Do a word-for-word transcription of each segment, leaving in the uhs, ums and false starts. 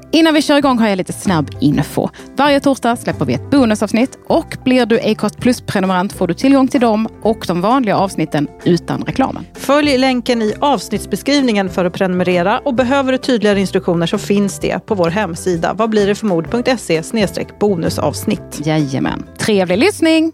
Innan vi kör igång har jag lite snabb info. Varje torsdag släpper vi ett bonusavsnitt och blir du Acast Plus-prenumerant får du tillgång till dem och de vanliga avsnitten utan reklamen. Följ länken i avsnittsbeskrivningen för att prenumerera och behöver du tydligare instruktioner så finns det på vår hemsida vad blir det för mod punkt se slash bonusavsnitt. Jajamän. Trevlig lyssning!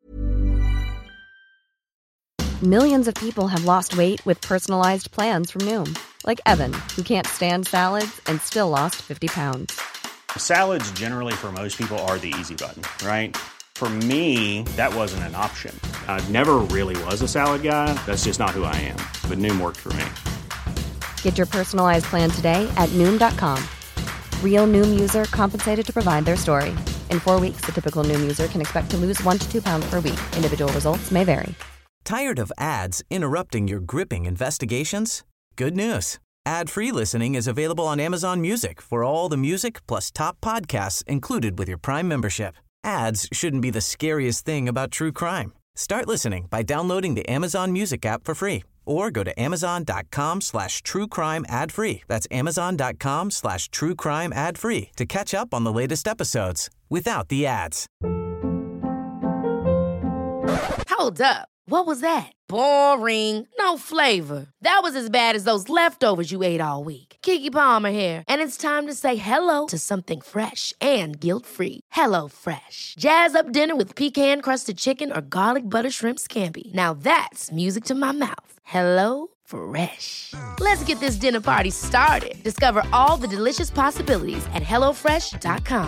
Millions of people have lost weight with personalized plans from Noom. Like Evan, who can't stand salads and still lost fifty pounds. Salads generally for most people are the easy button, right? For me, that wasn't an option. I never really was a salad guy. That's just not who I am. But Noom worked for me. Get your personalized plan today at Noom dot com. Real Noom user compensated to provide their story. In four weeks, the typical Noom user can expect to lose one to two pounds per week. Individual results may vary. Tired of ads interrupting your gripping investigations? Good news. Ad-free listening is available on Amazon Music for all the music plus top podcasts included with your Prime membership. Ads shouldn't be the scariest thing about true crime. Start listening by downloading the Amazon Music app for free or go to amazon.com slash true crime ad free. That's amazon.com slash true crime ad free to catch up on the latest episodes without the ads. Hold up. What was that? Boring. No flavor. That was as bad as those leftovers you ate all week. Keke Palmer here, and it's time to say hello to something fresh and guilt-free. Hello Fresh. Jazz up dinner with pecan-crusted chicken or garlic butter shrimp scampi. Now that's music to my mouth. Hello Fresh. Let's get this dinner party started. Discover all the delicious possibilities at hello fresh dot com.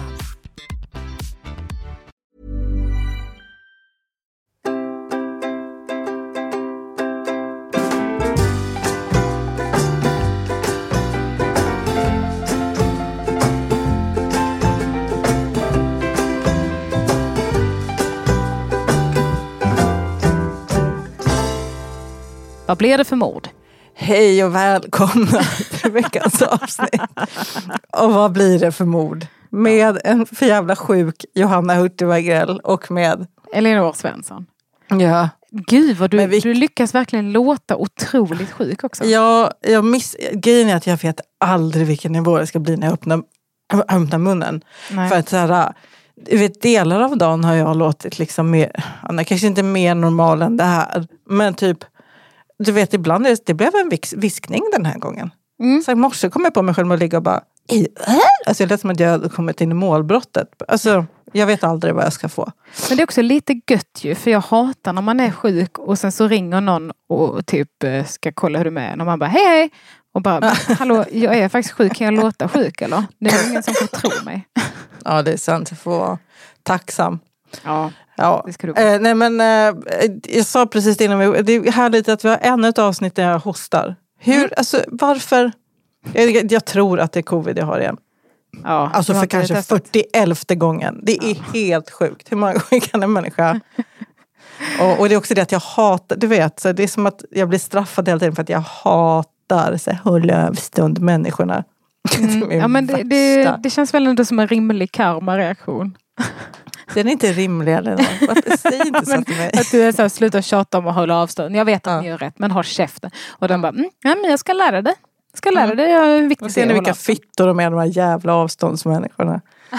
Vad blir det för mord? Hej och välkomna till veckans avsnitt. Och vad blir det för mord? Med en för jävla sjuk Johanna Hurtig Wagrell och med Elinor Svensson. Ja. Gud vad du, vi... du lyckas verkligen låta otroligt sjuk också. Ja, jag miss... grejen är att jag vet aldrig vilken nivå det ska bli när jag öppnar, öppnar munnen. Nej. För att så här, du vet, delar av dagen har jag låtit liksom mer, kanske inte mer normal än det här. Men typ du vet, ibland det, det blev en vis, viskning den här gången. Mm. Så i morse kom jag på mig själv att ligga och bara alltså det lät som att jag hade kommit in i målbrottet. Alltså, jag vet aldrig vad jag ska få. Men det är också lite gött ju, för jag hatar när man är sjuk och sen så ringer någon och typ ska kolla hur du är med. Och man bara, hej hej! Och bara, hallå, jag är faktiskt sjuk, kan jag låta sjuk eller? Det är ingen som får tro mig. Ja, det är sant, jag får vara tacksam. Ja. Ja, det ska du eh, nej men eh, jag sa precis innan vi, det är härligt att vi har ännu ett avsnitt där jag hostar. Hur, mm. alltså varför? Jag, jag tror att det är covid jag har igen. Ja, alltså för kanske fyrtioelfte gången. Det är ja. helt sjukt. Hur många gånger kan en människa? och, och det är också det att jag hatar, du vet, så det är som att jag blir straffad hela tiden för att jag hatar så här, hålla avstånd människorna. Mm. Ja, men det, det, det känns väl ändå som en rimlig karma-reaktion. Den är inte rimlig eller något. Säg inte så till mig. Att du är så här, sluta tjata om att hålla avstånd. Jag vet att ja. ni gör rätt, men håll käften. Och den bara, mm, ja, men jag ska lära dig. Jag ska lära dig, jag är viktigt. Och ser ni vilka fittor de är, de här jävla avståndsmänniskorna.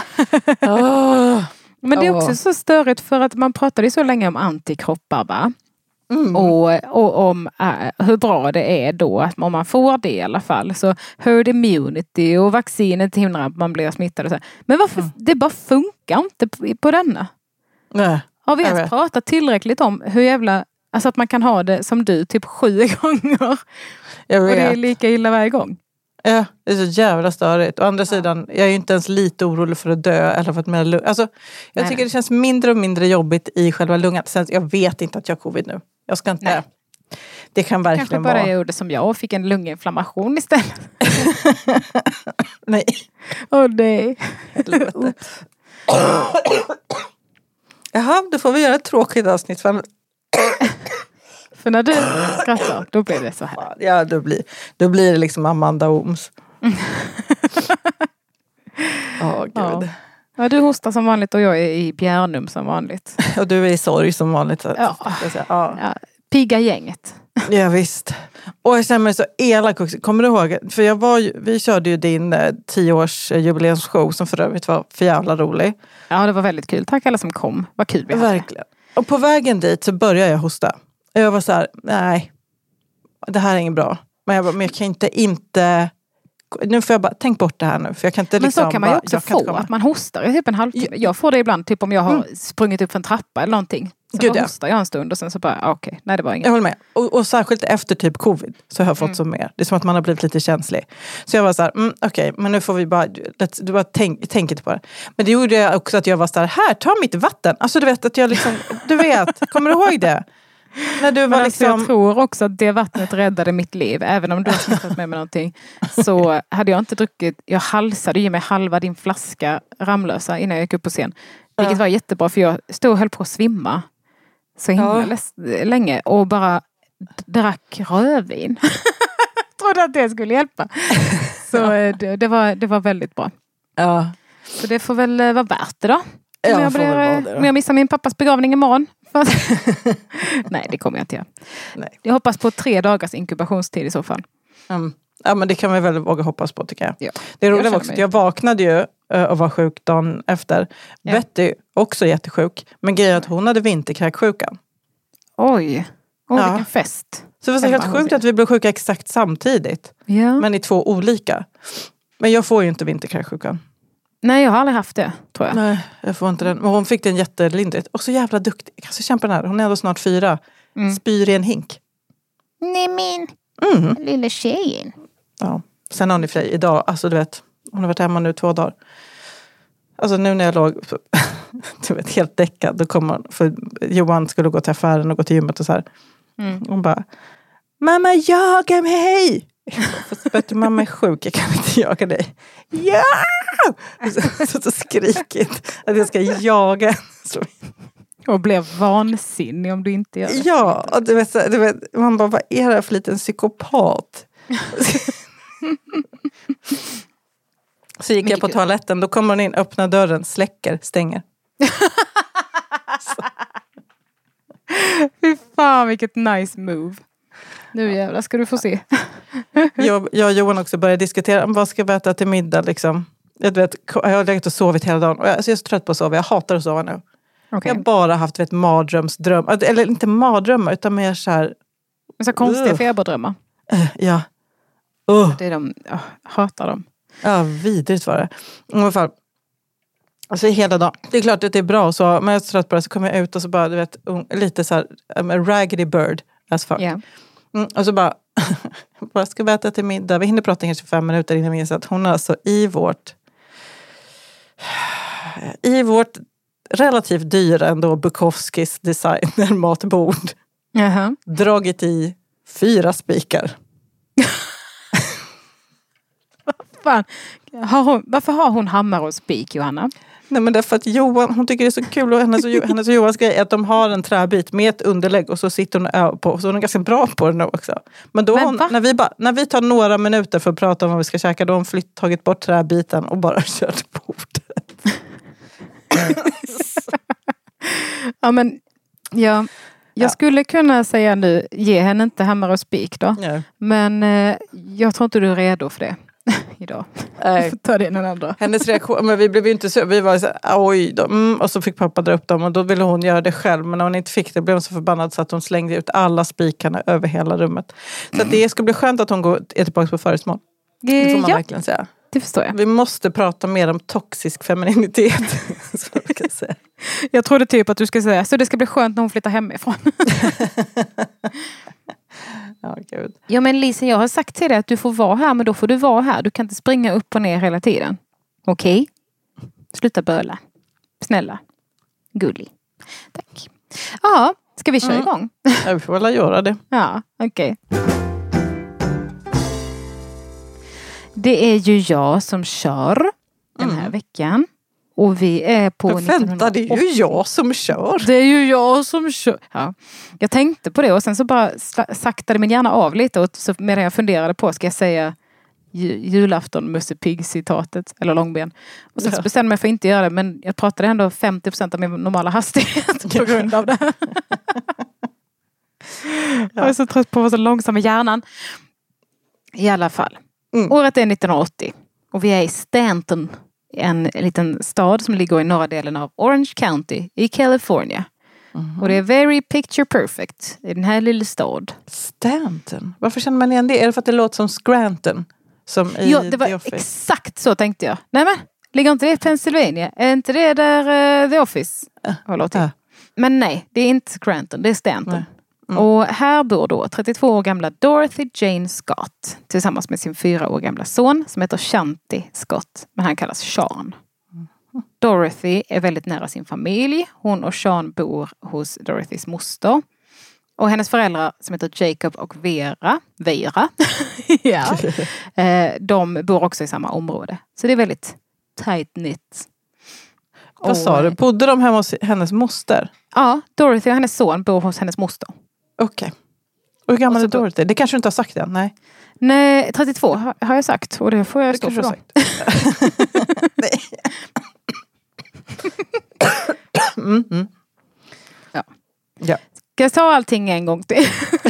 oh. Men det är också så störigt för att man pratade så länge om antikroppar, va? Mm. Och, och om äh, hur bra det är då att om man får det i alla fall, så herd immunity och vaccinet hindrar att man blir smittad och så. Men varför, mm. det bara funkar inte på, på denna. Nej, har vi ens pratat tillräckligt om hur jävla, alltså att man kan ha det som du typ sju gånger jag vet. Och det är lika illa varje gång. Ja, det är så jävla störigt. Å andra ja. sidan, jag är ju inte ens lite orolig för att dö eller för att mina lung... Alltså, jag nej, tycker nej. det känns mindre och mindre jobbigt i själva lungan. Sen, jag vet inte att jag har covid nu. Jag ska inte... Nej. Det kan verkligen kanske bara vara... jag gjorde som jag och fick en lunginflammation istället. nej. Åh oh, nej. Jaha, då får vi göra ett tråkigt avsnitt. För, för när du skrattar, då blir det så här. Ja, då blir, då blir det liksom Amanda Ooms. Åh, oh, gud. Ja. Ja, du hostar som vanligt och jag är i bjärnum som vanligt. Och du är i sorg som vanligt. Så ja. jag säga. Ja. Ja, Pigga gänget. Ja visst. Och jag känner mig så elak också. Kommer du ihåg? För jag var ju, vi körde ju din eh, tioårs jubileumsshow som för övrigt var för jävla rolig. Ja, det var väldigt kul. Tack alla som kom. Vad kul vi hade. Verkligen. Och på vägen dit så började jag hosta. Jag var så här, nej. Det här är inget bra. Men jag, bara, men jag kan inte inte... Nu får jag bara, tänk bort det här nu. För jag kan inte men liksom så kan man ju också få, att man hostar i typ en halvtimme. Jag får det ibland, typ om jag har mm. sprungit upp för en trappa eller någonting. Så Gud, bara hostar jag en stund och sen så bara, okej, okay, nej det var inget. Jag håller med. Och, och särskilt efter typ covid så har jag fått mm. så mer. Det är som att man har blivit lite känslig. Så jag var så här, mm, okej, okay, men nu får vi bara, du bara tänk, tänk inte på det. Men det gjorde jag också att jag var så här, här, ta mitt vatten. Alltså du vet att jag liksom, du vet, kommer du ihåg det? När du var liksom... Jag tror också att det vattnet räddade mitt liv. Även om du har smittat med mig någonting. Så hade jag inte druckit... Jag halsade ju med halva din flaska Ramlösa innan jag gick upp på scen. Vilket ja. var jättebra för jag stod och höll på att svimma. Så himla ja. länge. Och bara drack rödvin. Trodde att det skulle hjälpa. Så ja. det, det, var, det var väldigt bra. Ja. Så det får väl vara värt det då. Om ja, jag, blir, om jag missar min pappas begravning imorgon. Nej, det kommer jag inte göra. Nej. Jag hoppas på tre dagars inkubationstid i så fall. Mm. Ja, men det kan man väl våga hoppas på tycker jag. Ja. Det roliga var också att jag vaknade ju och var sjuk dagen efter. Ja. Betty, också jättesjuk. Men grejen att hon hade vinterkräksjukan. Oj, Oj ja. vilken fest. Så det var så helt sjukt att vi blev sjuka exakt samtidigt. Ja. Men i två olika. Men jag får ju inte vinterkräksjukan. Nej, jag har aldrig haft det, tror jag. Nej, jag får inte den. Men hon fick den jättelindrigt. Och så jävla duktig. Jag kan så kämpa den här. Hon är ändå snart fyra. Mm. Spyr i en hink. Nej, min mm. lilla tjejen. Ja. Sen har ni för idag. Alltså du vet. Hon har varit hemma nu två dagar. Alltså nu när jag låg du vet, helt däckad. Då kom hon. För Johan skulle gå till affären och gå till gymmet och så här. Mm. Hon bara. Mamma, jaga mig! Fast vet du, mamma är sjuk, jag kan inte jaga dig. Ja! Så, så, så skrikigt att jag ska jaga. Så. Och blev vansinnig om du inte gör det. Ja, och du vet, du vet, man bara, vad är det för liten psykopat? Så gick jag på toaletten, då kommer hon in, öppnar dörren, släcker, stänger. Fy fan, vilket nice move. Nu jävlar ska du få se. jag, jag och Johan också började diskutera vad ska vi äta till middag liksom. Jag, vet, jag har legat och sovit hela dagen. Och jag, alltså jag är så trött på att sova. Jag hatar att sova nu. Okay. Jag har bara haft vet, mardrömsdröm. Eller inte mardrömmar utan mer så här. Så konstiga uh. feberdrömmar. Uh, ja. Uh. Det är de, jag hatar dem. Ja, vidrigt var det. I alla fall. Alltså hela dagen. Det är klart att det är bra så. Men jag är så trött på det. Så kommer jag ut och så bara, du vet, lite så här. Um, raggedy bird. As fuck. Yeah. Mm, och så bara, vad ska vi äta till middag? Vi hinner prata kanske fem minuter innan vi inser att hon alltså i vårt i vårt relativt dyra ändå Bukowskis designer matbord uh-huh. dragit i fyra spikar. Fan. Har hon, varför har hon hammare och spik, Johanna? Nej, men därför att Johan, hon tycker det är så kul och hennes och, hennes och Johans grej är att de har en träbit med ett underlägg och så sitter hon över på, så hon är ganska bra på det nu också. Men då men hon, när, vi bara, när vi tar några minuter för att prata om vad vi ska käka, då har hon flytt, tagit bort träbiten och bara kört bordet. Ja, men ja, jag ja. skulle kunna säga nu, ge henne inte hammare och spik då. Ja. Men eh, jag tror inte du är redo för det. Idag. Nej. Ta det någon andra. Hennes reaktion, men vi blev ju inte så, vi var så oj då, mm, och så fick pappa dra upp dem och då ville hon göra det själv, men när hon inte fick det blev hon så förbannad så att hon slängde ut alla spikarna över hela rummet. Så mm. att det skulle bli skönt att hon går, är tillbaka på föresmål. Det får man ja. verkligen säga. Det förstår jag. Vi måste prata mer om toxisk femininitet. Så jag, kan säga. Jag trodde typ att du skulle säga så det ska bli skönt när hon flyttar hemifrån. Ja, Gud. Ja, men Lisa, jag har sagt till dig att du får vara här, men då får du vara här. Du kan inte springa upp och ner hela tiden. Okej? Okay? Sluta böla. Snälla. Gullig. Tack. Ja, ska vi köra mm. igång? Ja, vi får väl göra det. Ja, okej. Okay. Det är ju jag som kör den här mm. veckan. Och vi är på... Jag vänta, det är ju jag som kör. Det är ju jag som kör. Ja. Jag tänkte på det och sen så bara saktade min hjärna av lite. Och så medan jag funderade på, ska jag säga julafton Musse Pigg-citatet eller långben. Och sen så bestämde jag mig för att inte göra det. Men jag pratade ändå femtio procent av min normala hastighet på grund av det. Jag är så trött på att vara så långsam i hjärnan. I alla fall. Mm. Året är nittonhundraåttio. Och vi är i Stanton. En liten stad som ligger i norra delen av Orange County i California. Mm-hmm. Och det är very picture perfect i den här lilla stad. Stanton? Varför känner man igen det? Är det för att det låter som Scranton? Som i ja, det var exakt så tänkte jag. Nej men, ligger inte det i Pennsylvania? Är inte det där uh, The Office har låtit? Uh. Men nej, det är inte Scranton, det är Stanton. Mm. Mm. Och här bor då trettiotvå år gamla Dorothy Jane Scott tillsammans med sin fyra år gamla son som heter Shanti Scott, men han kallas Sean. Mm. Dorothy är väldigt nära sin familj. Hon och Sean bor hos Dorothys moster. Och hennes föräldrar som heter Jacob och Vera, Vera, ja, de bor också i samma område. Så det är väldigt tight knit. Vad och, sa du? Bodde de hemma hos hennes moster? Ja, Dorothy och hennes son bor hos hennes moster. Okej. Okay. Och hur gammal är Dorothy? Det kanske du inte har sagt än, nej? Nej, trettiotvå har jag sagt. Och det får jag det stå för då. Nej. mm, mm. Ja. Ja. Ska jag ta allting en gång till?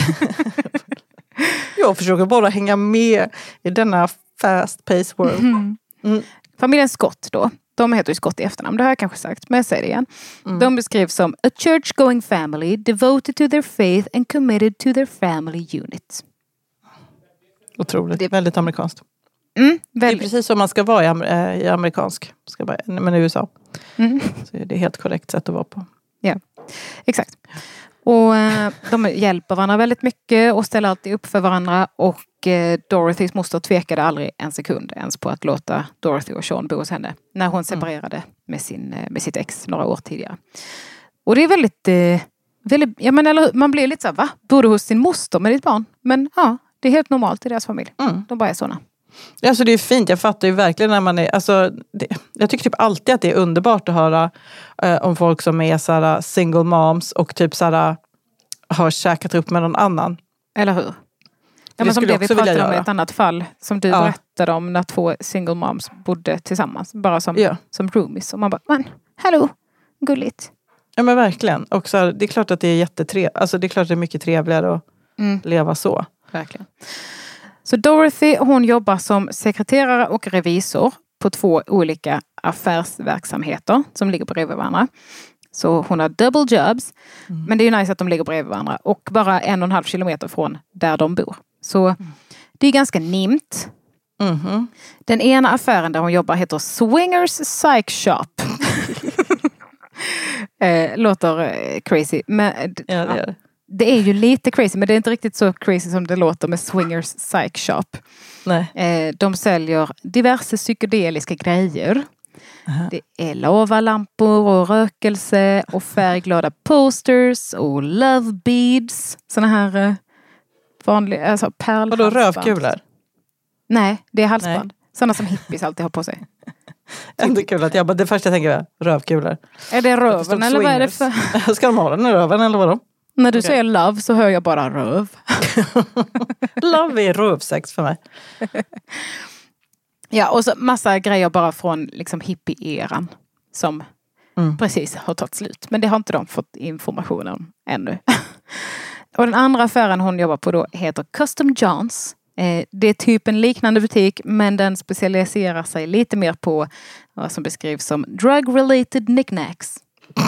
Jag försöker bara hänga med i denna fast-paced world. Mm. Mm. Familjen Scott då. De heter ju Scott i efternamn, det har jag kanske sagt, men jag säger det igen. Mm. De beskrivs som a church-going family devoted to their faith and committed to their family unit. Otroligt, det är väldigt amerikanskt. Mm, det är precis som man ska vara i, amer- i amerikansk, ska vara, men i U S A. Mm. Så det är helt korrekt sätt att vara på. Ja, exakt. Och eh, de hjälper varandra väldigt mycket och ställer alltid upp för varandra. Och eh, Dorothys moster tvekade aldrig en sekund ens på att låta Dorothy och Sean bo hos henne. När hon separerade mm. med, sin, med sitt ex några år tidigare. Och det är väldigt, eh, väldigt ja, men, eller, man blir lite så här, va? Bor du hos sin moster med ditt barn? Men ja, det är helt normalt i deras familj. Mm. De bara är sådana. Ja, så det är fint. Jag fattar ju verkligen när man är... Alltså, det, jag tycker typ alltid att det är underbart att höra eh, om folk som är så här, single moms och typ så här, har käkat upp med någon annan. Eller hur? Ja, men som det vi pratade om i ett annat fall som du ja. berättade om när två single moms bodde tillsammans. Bara som, ja. som roomies. Och man bara, men hallå, gulligt. Ja men verkligen. Och så här, det är klart att det är jättetrevligt. Alltså det är klart att det är mycket trevligare att mm. leva så. Verkligen. Så Dorothy, hon jobbar som sekreterare och revisor på två olika affärsverksamheter som ligger bredvid varandra. Så hon har double jobs. Mm. Men det är ju nice att de ligger bredvid varandra. Och bara en och en halv kilometer från där de bor. Så mm. det är ganska nimt. Mm-hmm. Den ena affären där hon jobbar heter Swingers Psych Shop. eh, låter eh, crazy. Men, ja, det är det. Det är ju lite crazy, men det är inte riktigt så crazy som det låter med Swingers Psych Shop. Nej. Eh, de säljer diverse psykedeliska grejer. Uh-huh. Det är lavalampor och rökelse och färgglada posters och love beads. Såna här eh, vanliga, alltså pärlhalsband. Vadå, rövkulor? Nej, det är halsband. Nej. Såna som hippies alltid har på sig. Ändå kul att jag bara, det första jag tänker är rövkulor. Är det röven eller vad är det för? Ska de ha den i röven eller vadå? När du okay. säger love så hör jag bara röv. Love är rövsex för mig. Ja, och så massa grejer bara från liksom hippie-eran som mm. precis har tagit slut. Men det har inte de fått information om ännu. Och den andra affären hon jobbar på då heter Custom Johns. Eh, det är typ en liknande butik, men den specialiserar sig lite mer på vad som beskrivs som drug-related knickknacks.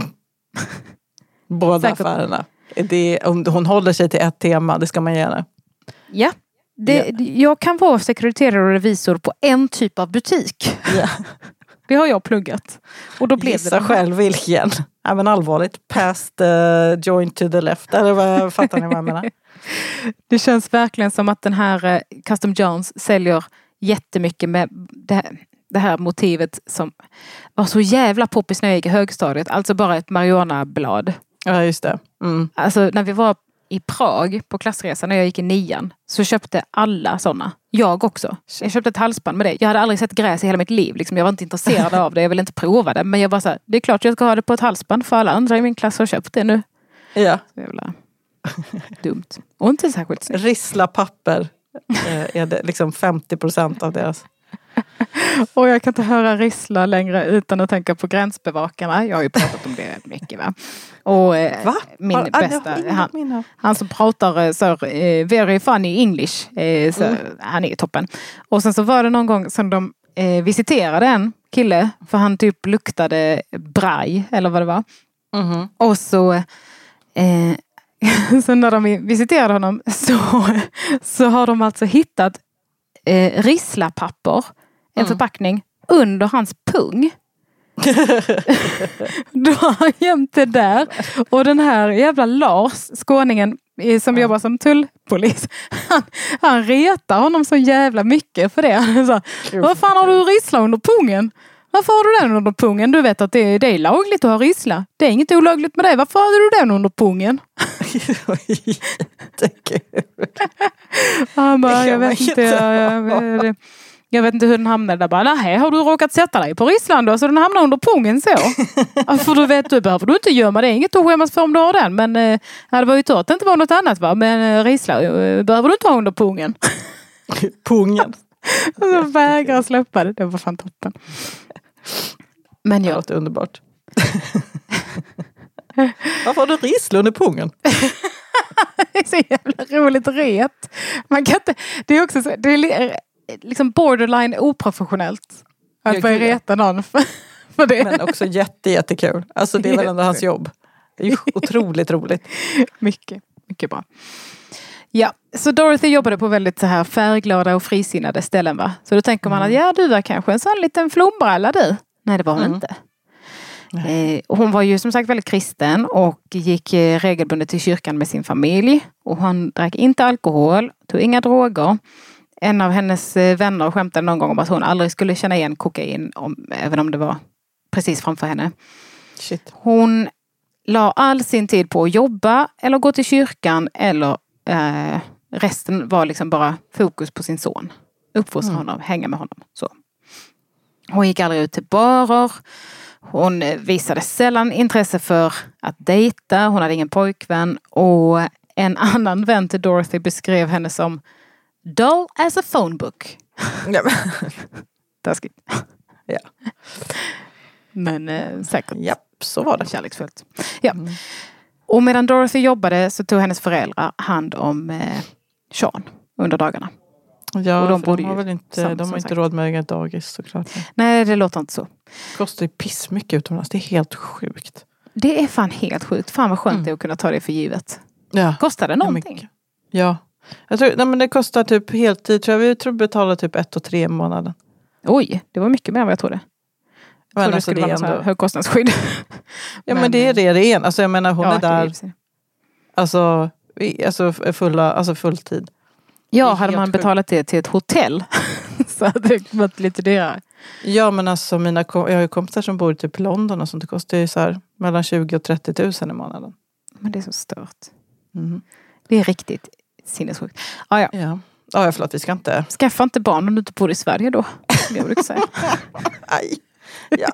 Båda Säkert. affärerna. Det, om hon håller sig till ett tema, det ska man göra. Ja, det, ja. jag kan vara sekreterare och revisor på en typ av butik. Ja. Det har jag pluggat. Och då blev Gissa det själv vilken. Ja, men allvarligt. Past the joint to the left. Eller vad fattar ni vad jag menar? Det känns verkligen som att den här uh, Custom Johns säljer jättemycket med det här, det här motivet som var så jävla poppis när jag gick i högstadiet. Alltså bara ett marijuanablad. Ja, just det. Mm. Alltså när vi var i Prag på klassresan när jag gick i nian så köpte alla sådana. Jag också. Jag köpte ett halsband med det. Jag hade aldrig sett gräs i hela mitt liv. Liksom. Jag var inte intresserad av det. Jag ville inte prova det. Men jag bara så här, det är klart jag ska ha det på ett halsband för alla andra i min klass har köpt det nu. Ja. Så jävla dumt. Och inte särskilt snyggt. Rissla papper är det liksom femtio procent av deras Och jag kan inte höra rissla längre utan att tänka på gränsbevakarna. Jag har ju pratat om det mycket, va? Och eh, Va? min Har, bästa, han, han som pratar så eh, very funny English, eh, så, mm. han är toppen. Och sen så var det någon gång som de eh, visiterade en kille, för han typ luktade braj, eller vad det var. Mm. Och så eh, så när de visiterade honom så, så har de alltså hittat eh, risslapapper, en mm. förpackning, under hans pung. Då har han gömt det där. Och den här jävla Lars, skåningen som mm. jobbar som tullpolis, han, han retar honom så jävla mycket för det. Han sa, vad fan har du rissla under pungen? Varför har du den under pungen? Du vet att det är, det är lagligt att ha rissla. Det är inget olagligt med det. Varför har du den under pungen? Jättekul. Han bara, jag vet inte. Jag, jag, jag vet inte hur den hamnade där. Bara, nej, har du råkat sätta dig på risslan då? Så den hamnar under pungen så. För du vet, du behöver du inte gömma det. Inget att skämmas för om du har den. Men eh, det var ju tur att det inte var något annat, va? Men eh, rissla eh, behöver du inte ha under pungen. Pungen. Och så vägrar släppa det. Det var fan toppen. Men ja. Det låter underbart. Varför har du rissla under pungen? Det är så jävla roligt ret. Man kan inte, det är också så, det är liksom borderline oprofessionellt att börja reta någon för, för det. Men också jätte, jättekul. Alltså det är väl ändå hans jobb. Det är ju otroligt roligt. Mycket, mycket bra. Ja, så Dorothy jobbade på väldigt så här färgglada och frisinnade ställen, va? Så då tänker man mm. att ja, du var kanske en sån liten flombralla du. Nej, det var hon mm. inte. Eh, hon var ju som sagt väldigt kristen och gick eh, regelbundet till kyrkan med sin familj. Och hon drack inte alkohol, tog inga droger. En av hennes eh, vänner skämtade någon gång om att hon aldrig skulle känna igen kokain, om, även om det var precis framför henne. Shit. Hon la all sin tid på att jobba eller gå till kyrkan, eller eh, resten var liksom bara fokus på sin son. Uppfostra mm. honom, hänga med honom. Så. Hon gick aldrig ut till barer. Hon visade sällan intresse för att dejta. Hon hade ingen pojkvän. Och en annan vän till Dorothy beskrev henne som dull as a phone book. Ja. Taskigt. Ja. Men eh, säkert. Ja, så var det. Kärleksfullt. Ja. Mm. Och medan Dorothy jobbade så tog hennes föräldrar hand om eh, Sean under dagarna. Ja, och de, de har väl inte, sam, de har inte råd med ett dagis såklart. Nej, det låter inte så. Det kostar ju piss mycket utomlands. Det är helt sjukt. Det är fan helt sjukt. Fan vad skönt mm. det är att kunna ta det för givet. Ja. Kostar det någonting? Ja. Jag tror, nej, men det kostar typ heltid. Tror jag vi tror betalar typ ett och tre månader. Oj, det var mycket mer än vad jag trodde. Jag trodde alltså det skulle vara ändå högkostnadsskydd. Ja, men, men det är det det är. Alltså jag menar hon ja, är där. Alltså, alltså, fulla, alltså fulltid. Ja, hade man betalat det till ett hotell så hade det varit lite dyrare. Ja, men alltså mina, jag har ju kompisar som bor typ i London och sånt. Det kostar ju så här mellan tjugo och trettio tusen i månaden. Men det är så stört. Mm. Det är riktigt sinnessjukt. Ah, ja, ja. Ah, ja, förlåt, vi ska inte... Skaffa inte barn om du inte bor i Sverige då. Det brukar säga. Aj. Ja.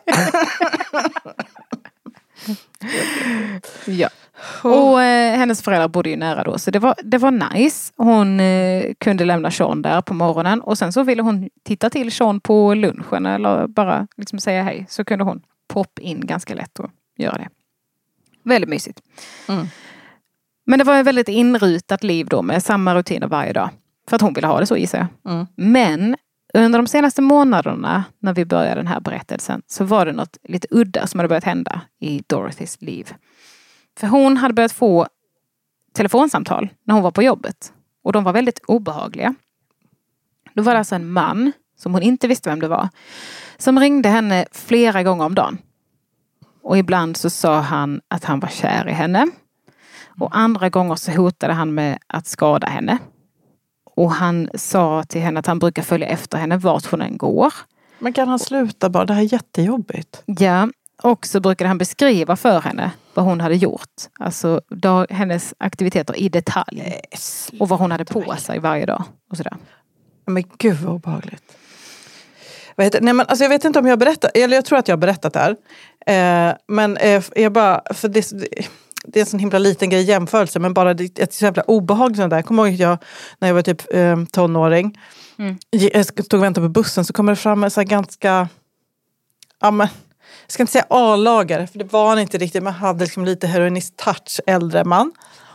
Ja. Och eh, hennes föräldrar bodde ju nära då. Så det var, det var nice. Hon eh, kunde lämna Sean där på morgonen. Och sen så ville hon titta till Sean på lunchen. Eller bara liksom säga hej. Så kunde hon poppa in ganska lätt och göra det. Väldigt mysigt. Mm. Men det var ett väldigt inrutat liv då. Med samma rutiner varje dag. För att hon ville ha det så, gissar jag. Mm. Men under de senaste månaderna när vi började den här berättelsen så var det något lite udda som hade börjat hända i Dorothys liv. För hon hade börjat få telefonsamtal när hon var på jobbet. Och de var väldigt obehagliga. Då var det alltså en man, som hon inte visste vem det var, som ringde henne flera gånger om dagen. Och ibland så sa han att han var kär i henne. Och andra gånger så hotade han med att skada henne. Och han sa till henne att han brukar följa efter henne vart hon än går. Men kan han sluta bara? Det här är jättejobbigt. Ja, och så brukade han beskriva för henne vad hon hade gjort. Alltså dag, hennes aktiviteter i detalj. Yes. Och vad hon hade på sig varje dag. Och sådär. Men gud vad obehagligt. Vad heter, nej men alltså jag vet inte om jag har berättat. Eller jag tror att jag har berättat det här. Eh, men eh, jag bara... För det, det är en sån himla liten grej i jämförelse. Men bara det, ett så jävla obehagligt sånt där. Jag kommer ihåg att jag, när jag var typ eh, tonåring. Mm. Jag stod och väntade på bussen så kommer det fram en så här ganska... Ja, men, jag ska inte säga A-lagare, för det var han inte riktigt. Man hade liksom lite heroinist-touch, äldre man.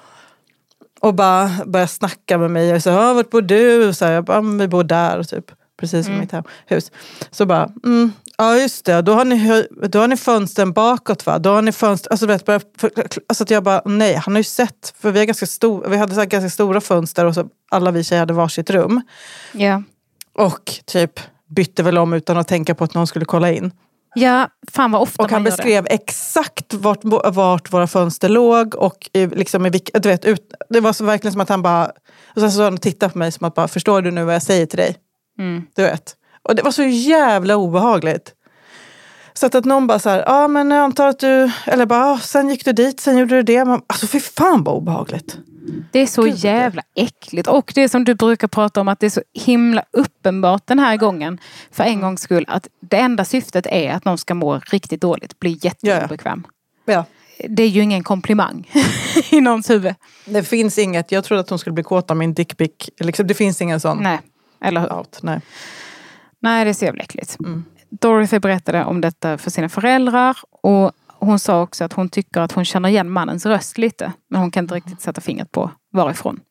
Och bara började snacka med mig. Jag sa, ja, vart bor du? Och så här, jag bara, vi bor där, typ. Precis som mm. mitt hus. Så bara, mm, ja just det. Då har ni, då har ni fönstren bakåt, va? Då har ni fönster... Alltså, vet, bara, för, alltså att jag bara, nej, han har ju sett. För vi, är ganska stor, vi hade så här ganska stora fönster och så alla vi tjejer hade varsitt rum. Ja. Yeah. Och typ bytte väl om utan att tänka på att någon skulle kolla in. Ja, fan vad ofta och han beskrev det. Exakt vart, vart våra fönster låg och liksom i vilka, du vet, ut, det var så verkligen som att han bara, och sen så han tittade på mig som att bara, förstår du nu vad jag säger till dig? Mm. Du vet. Och det var så jävla obehagligt. Så att, att någon bara så här, ja ah, men jag antar att du, eller bara, ah, sen gick du dit, sen gjorde du det. Man, alltså för fan vad obehagligt. Det är så Gud, jävla äckligt. Och det som du brukar prata om, att det är så himla uppenbart den här gången, för en gångs skull, att det enda syftet är att någon ska må riktigt dåligt, bli jätteobekväm. Ja. Ja. Det är ju ingen komplimang i någons huvud. Det finns inget, jag trodde att hon skulle bli kåt av min dickpic. Liksom, det finns ingen sån. Nej, eller hur? Out, nej. Nej, det är så jävla äckligt. Mm. Dorothy berättade om detta för sina föräldrar och hon sa också att hon tycker att hon känner igen mannens röst lite. Men hon kan inte riktigt sätta fingret på varifrån.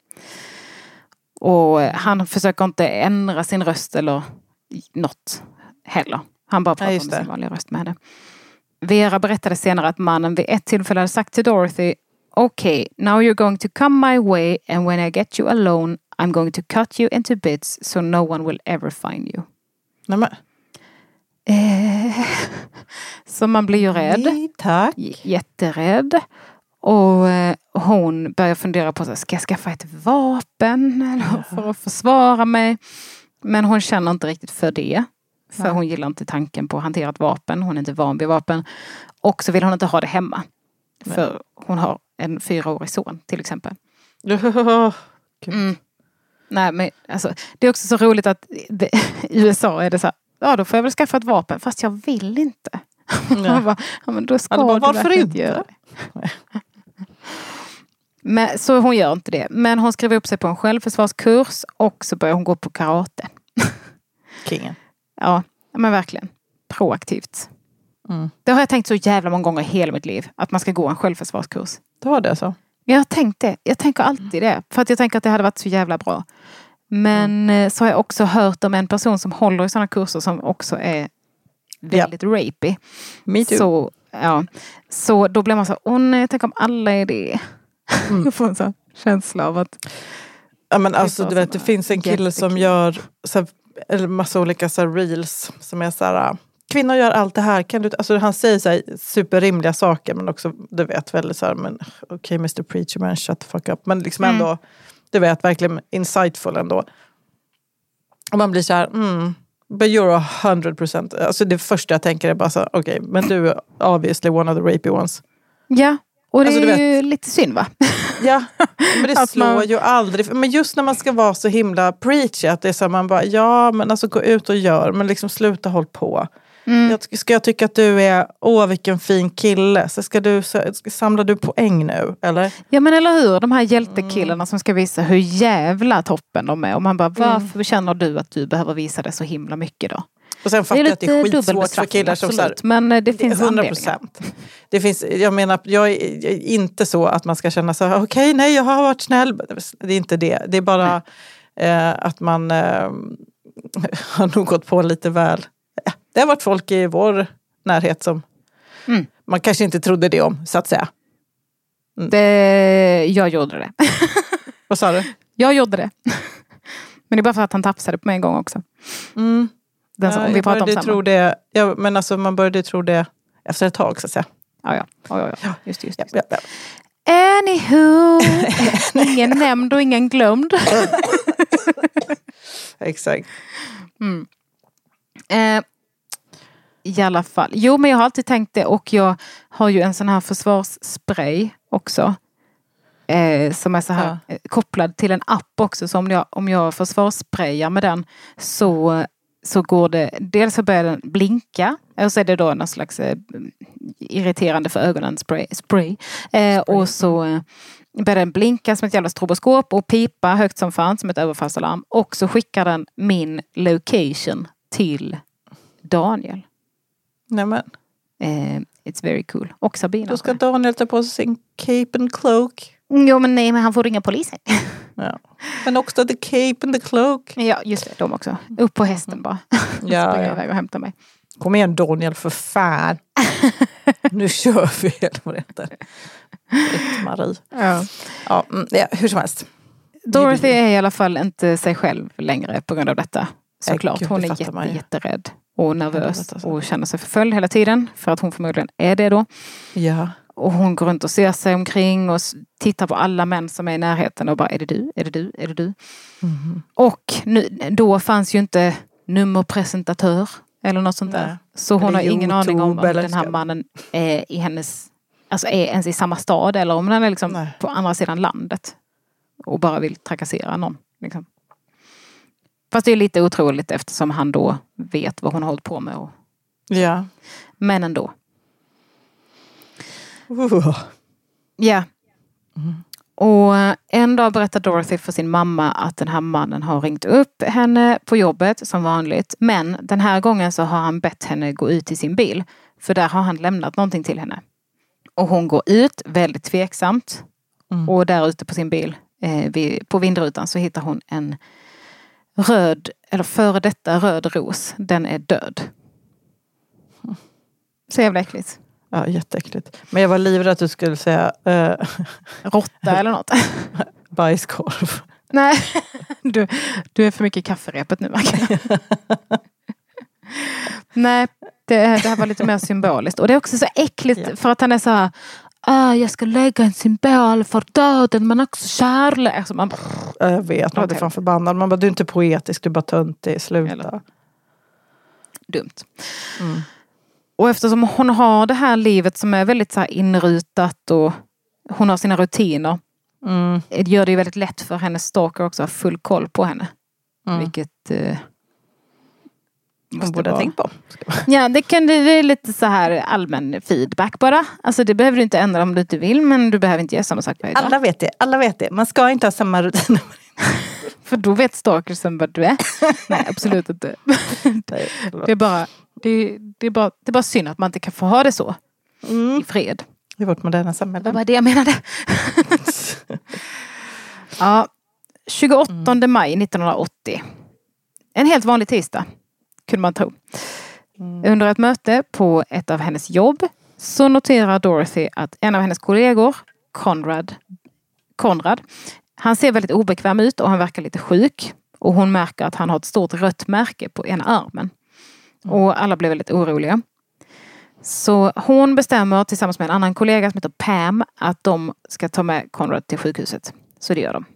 Och han försöker inte ändra sin röst eller något heller. Han bara pratar ja, om sin vanliga röst med henne. Vera berättade senare att mannen vid ett tillfälle hade sagt till Dorothy, okay, now you're going to come my way and when I get you alone I'm going to cut you into bits so no one will ever find you. Nämen. Eh, så man blir ju rädd. Nej, tack. Jätterädd. Och eh, hon börjar fundera på, ska jag skaffa ett vapen eller för att försvara mig? Men hon känner inte riktigt för det. För Nej. Hon gillar inte tanken på att hantera ett vapen. Hon är inte van vid vapen. Och så vill hon inte ha det hemma. Nej. För hon har en fyraårig son till exempel. Mm. Nej, men alltså, det är också så roligt att det, i U S A är det så här, ja då får jag väl skaffa ett vapen fast jag vill inte. Ja. bara, ja, men då ska ja, bara, varför inte göra det? Men, så hon gör inte det. Men hon skriver upp sig på en självförsvarskurs och så börjar hon gå på karate. Kingen. Ja, men verkligen. Proaktivt. Mm. Det har jag tänkt så jävla många gånger i hela mitt liv. Att man ska gå en självförsvarskurs. Det var det så? Jag har tänkt det. Jag tänker alltid det. För att jag tänker att det hade varit så jävla bra. Men mm. så har jag också hört om en person som håller i sådana kurser som också är väldigt ja. rapey. Me too. Så, ja. Så då blir man så, åh nej, tänk om alla är det. Mm. Jag får en sån känsla av att... Ja men alltså du vet, det finns en kille som gör så här, en massa olika så här, reels som är så här, kvinnor gör allt det här. Kan du, alltså han säger så här superrimliga saker men också, du vet, väldigt så här, men okej okay, mister Preacher man, shut the fuck up. Men liksom mm. ändå, du vet, verkligen insightful ändå. Och man blir så här, mm, but you're a hundred percent. Alltså det första jag tänker är bara så okej, okay, men du är obviously one of the rapey ones. Ja, och det alltså, är ju lite synd va? Ja, men det att slår man... ju aldrig. Men just när man ska vara så himla preachy att det är så här, man bara, ja men alltså gå ut och gör, men liksom sluta håll på. Mm. Jag, ska jag tycka att du är, åh vilken fin kille, så ska du, så, ska, samlar du poäng nu, eller? Ja men eller hur, de här hjältekillarna mm. som ska visa hur jävla toppen de är. Och man bara, varför mm. känner du att du behöver visa det så himla mycket då? Och sen fattar jag att det är skitsvårt för killar som så här, men det finns hundra procent. Det finns, jag menar, jag är inte så att man ska känna så här, okej, okay, nej, jag har varit snäll. Det är inte det. Det är bara eh, att man eh, har nog gått på lite väl. Det har varit folk i vår närhet som mm. man kanske inte trodde det om, så att säga. Mm. Det, jag gjorde det. Vad sa du? Jag gjorde det. Men det är bara för att han tafsade på mig en gång också. Mm. Den som, ja, vi pratar om samma. Tro det, ja, men alltså man började tro det efter ett tag så att säga. Ja, ja. ja, ja, ja. Just, just, just. Ja, ja, ja. Anywho. Ingen nämnd och ingen glömd. Exakt. Mm. Eh, I alla fall. Jo, men jag har alltid tänkt det och jag har ju en sån här försvarsspray också. Eh, som är så här ja. kopplad till en app också. Så om jag, om jag försvarssprayar med den så... så går det, dels så börjar den blinka och så är det då någon slags eh, irriterande för ögonen spray, spray. Eh, och så börjar den blinka som ett jävla stroboskop och pipa högt som fan som ett överfallsalarm. Och så skickar den min location till Daniel. Nämen. Eh, it's very cool. Och Sabina. Då ska Daniel ta på sig sin cape and cloak. Jo men nej, men han får ringa polisen. Ja. Men också the cape and the cloak. Ja, just det. De också. Upp på hästen bara. Ja, Springa ja. iväg och hämta mig. Kom igen Daniel, för fan. Nu kör vi helt på det. Marie. Ja. Ja, mm, ja, hur som helst. Dorothy är i alla fall inte sig själv längre på grund av detta. Såklart. Gud, Hon det är fattar jätte, man ju. jätterädd och nervös vet alltså. och känner sig förföljd hela tiden. För att hon förmodligen är det då. Ja. Och hon går runt och ser sig omkring och s- tittar på alla män som är i närheten och bara, är det du? Är det du? Är det du? Mhm. Och nu, då fanns ju inte nummerpresentatör eller något sånt där. Nej. Så hon Eller har ingen YouTube aning om om eller den här ska- mannen är i hennes, alltså är ens i samma stad eller om den är liksom Nej. på andra sidan landet och bara vill trakassera någon. Liksom. Fast det är lite otroligt eftersom han då vet vad hon har hållit på med. Och, Ja. men ändå. Uh. Ja. Och en dag berättar Dorothy för sin mamma att den här mannen har ringt upp henne på jobbet som vanligt. Men den här gången så har han bett henne gå ut till sin bil. För där har han lämnat någonting till henne. Och hon går ut väldigt tveksamt. Mm. Och där ute på sin bil, eh, vid, på vindrutan, så hittar hon en röd, eller före detta röd ros. Den är död. Så jävla äckligt. Ja, jätteäckligt. Men jag var livrädd att du skulle säga uh, Råtta eller något. bajskorv. Nej, du, du är för mycket i kafferepet nu, verkligen. Nej, det, det här var lite mer symboliskt. Och det är också så äckligt Ja. för att han är så här, ah, jag ska lägga en symbol för döden men också kärlek. Alltså man, Jag vet, man är Okej. fan förbannad. Man bara, du är inte poetisk, du är bara töntig. Sluta. Eller- dumt. Mm. Och eftersom hon har det här livet som är väldigt så här inrutat och hon har sina rutiner. Mm. Det gör det ju väldigt lätt för hennes stalker också att ha full koll på henne. Mm. Vilket eh, Man måste borde ha vara- tänkt på. Ja, det kan det är lite så här allmän feedback bara. Alltså det behöver du inte ändra om du inte vill, men du behöver inte göra samma sak varje dag. Alla vet det, alla vet det. Man ska inte ha samma rutiner. För då vet stalkersen vad du är. Nej, absolut inte. Det är bara det är, det är bara det är bara synd att man inte kan få ha det så Mm. i fred. I vårt moderna Det samhälle. var det jag menade. Ja, tjugoåttonde maj nittonhundraåttio. En helt vanlig tisdag, kunde man tro. Under ett möte på ett av hennes jobb så noterar Dorothy att en av hennes kollegor, Conrad, Conrad, han ser väldigt obekväm ut och han verkar lite sjuk. Och hon märker att han har ett stort rött märke på ena armen. Och alla blir väldigt oroliga. Så hon bestämmer tillsammans med en annan kollega som heter Pam att de ska ta med Conrad till sjukhuset. Så det gör de.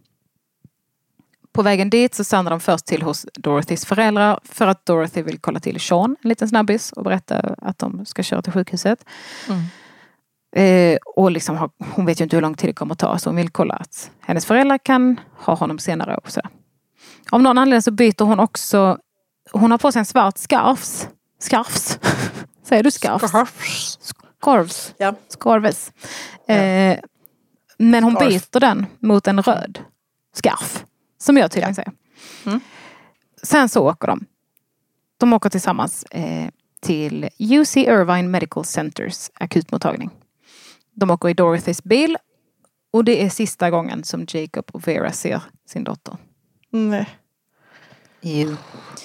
På vägen dit så stannar de först till hos Dorothys föräldrar för att Dorothy vill kolla till Sean, en liten snabbis, och berätta att de ska köra till sjukhuset. Mm. Eh, och liksom har, hon vet ju inte hur lång tid det kommer att ta, så hon vill kolla att hennes föräldrar kan ha honom senare också. Av någon anledning så byter hon också, hon har på sig en svart scarfs. Scarfs? Säger du scarfs? Scarfs. Scarves. Ja. Scarves. Eh, men hon Scarf. byter den mot en röd scarf. Som jag tydligen säger. Mm. Sen så åker de. De åker tillsammans eh, till U C Irvine Medical Centers akutmottagning. De åker i Dorothys bil. Och det är sista gången som Jacob och Vera ser sin dotter. Nej. Jo.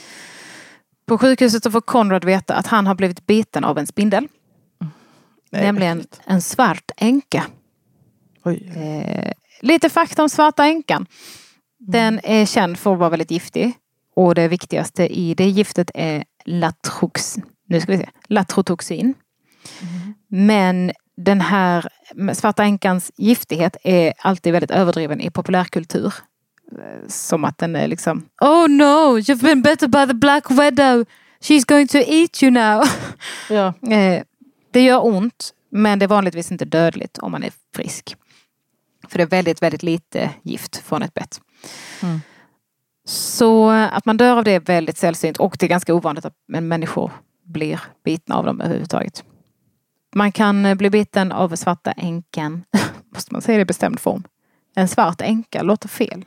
På sjukhuset så får Conrad veta att han har blivit biten av en spindel. Nej, nämligen äckligt. en svart änka. Oj. Eh, lite fakta om svarta änkan. Den är känd för att vara väldigt giftig. Och det viktigaste i det giftet är latrox, nu ska vi se, latrotoxin. Mm. Men den här svarta änkans giftighet är alltid väldigt överdriven i populärkultur. Som att den är liksom, oh no, you've been bitten by the black widow. She's going to eat you now. Ja. Eh, det gör ont, men det är vanligtvis inte dödligt om man är frisk. För det är väldigt, väldigt lite gift från ett bett. Mm. Så att man dör av det är väldigt sällsynt. Och det är ganska ovanligt att människor blir bitna av dem överhuvudtaget. Man kan bli biten av svarta änkan. Måste man säga det i bestämd form? en svart änka låter fel.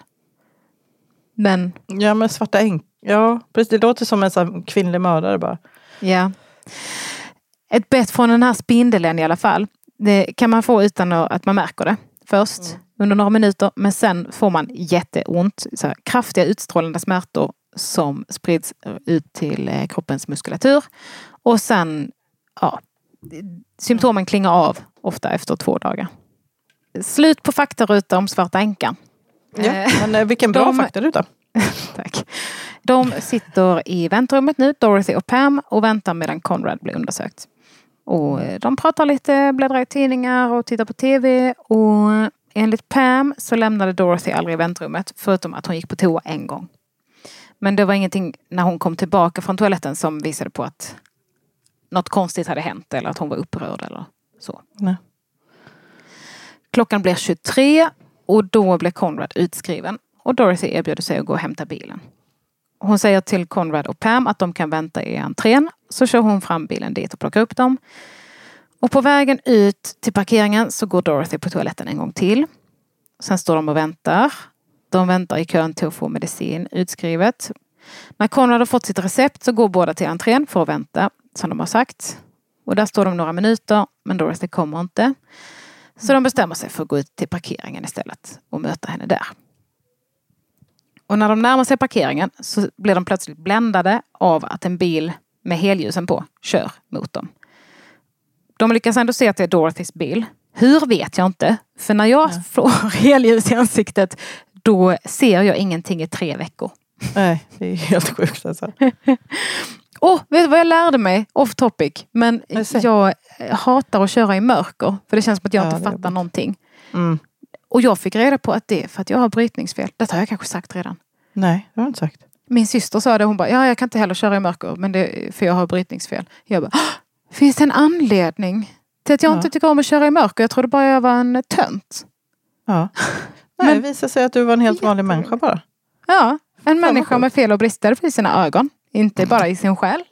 Men... Ja, men svarta änka. Ja, precis. Det låter som en sån kvinnlig mördare bara. Ja. Ett bett från den här spindeln i alla fall. Det kan man få utan att man märker det. Först mm. under några minuter. Men sen får man jätteont. Så här, kraftiga utstrålande smärtor som sprids ut till kroppens muskulatur. Och sen, ja, symptomen klingar av ofta efter två dagar. Slut på faktaruta om svarta änkan. Ja, men vilken bra De, faktaruta. Tack. De sitter i väntrummet nu, Dorothy och Pam, och väntar medan Conrad blir undersökt. Och de pratar lite, bläddrar i tidningar och tittar på tv. Och enligt Pam så lämnade Dorothy aldrig väntrummet, förutom att hon gick på toa en gång. Men det var ingenting när hon kom tillbaka från toaletten som visade på att något konstigt hade hänt eller att hon var upprörd eller så. Nej. Klockan blir tjugotre och då blir Conrad utskriven. Och Dorothy erbjuder sig att gå och hämta bilen. Hon säger till Conrad och Pam att de kan vänta i entrén. Så kör hon fram bilen dit och plockar upp dem. Och på vägen ut till parkeringen så går Dorothy på toaletten en gång till. Sen står de och väntar. De väntar i kön till att få medicin utskrivet. När Conrad har fått sitt recept så går båda till entrén för att vänta, som de har sagt. Och där står de några minuter, men Dorothy kommer inte. Så de bestämmer sig för att gå ut till parkeringen istället och möta henne där. Och när de närmar sig parkeringen så blir de plötsligt bländade av att en bil med helljusen på kör mot dem. De lyckas ändå se att det är Dorothys bil. Hur vet jag inte. För när jag Nej. får helljus i ansiktet då ser jag ingenting i tre veckor. Nej, det är helt sjukt alltså. Åh, oh, vet du vad jag lärde mig? Off topic. Men jag hatar att köra i mörker. För det känns som att jag ja, inte fattar någonting. Mm. Och jag fick reda på att det är för att jag har brytningsfel. Det har jag kanske sagt redan. Nej, det har jag inte sagt. Min syster sa det. Hon bara, ja jag kan inte heller köra i mörker. Men det är för jag har brytningsfel. Jag bara, finns det en anledning till att jag ja. inte tycker om att köra i mörker? Jag trodde bara jag var en tönt. Ja. Nej, men, det visar sig att du var en helt vanlig människa bara. Ja, en människa med fel och brister i sina ögon. Inte bara i sin själ.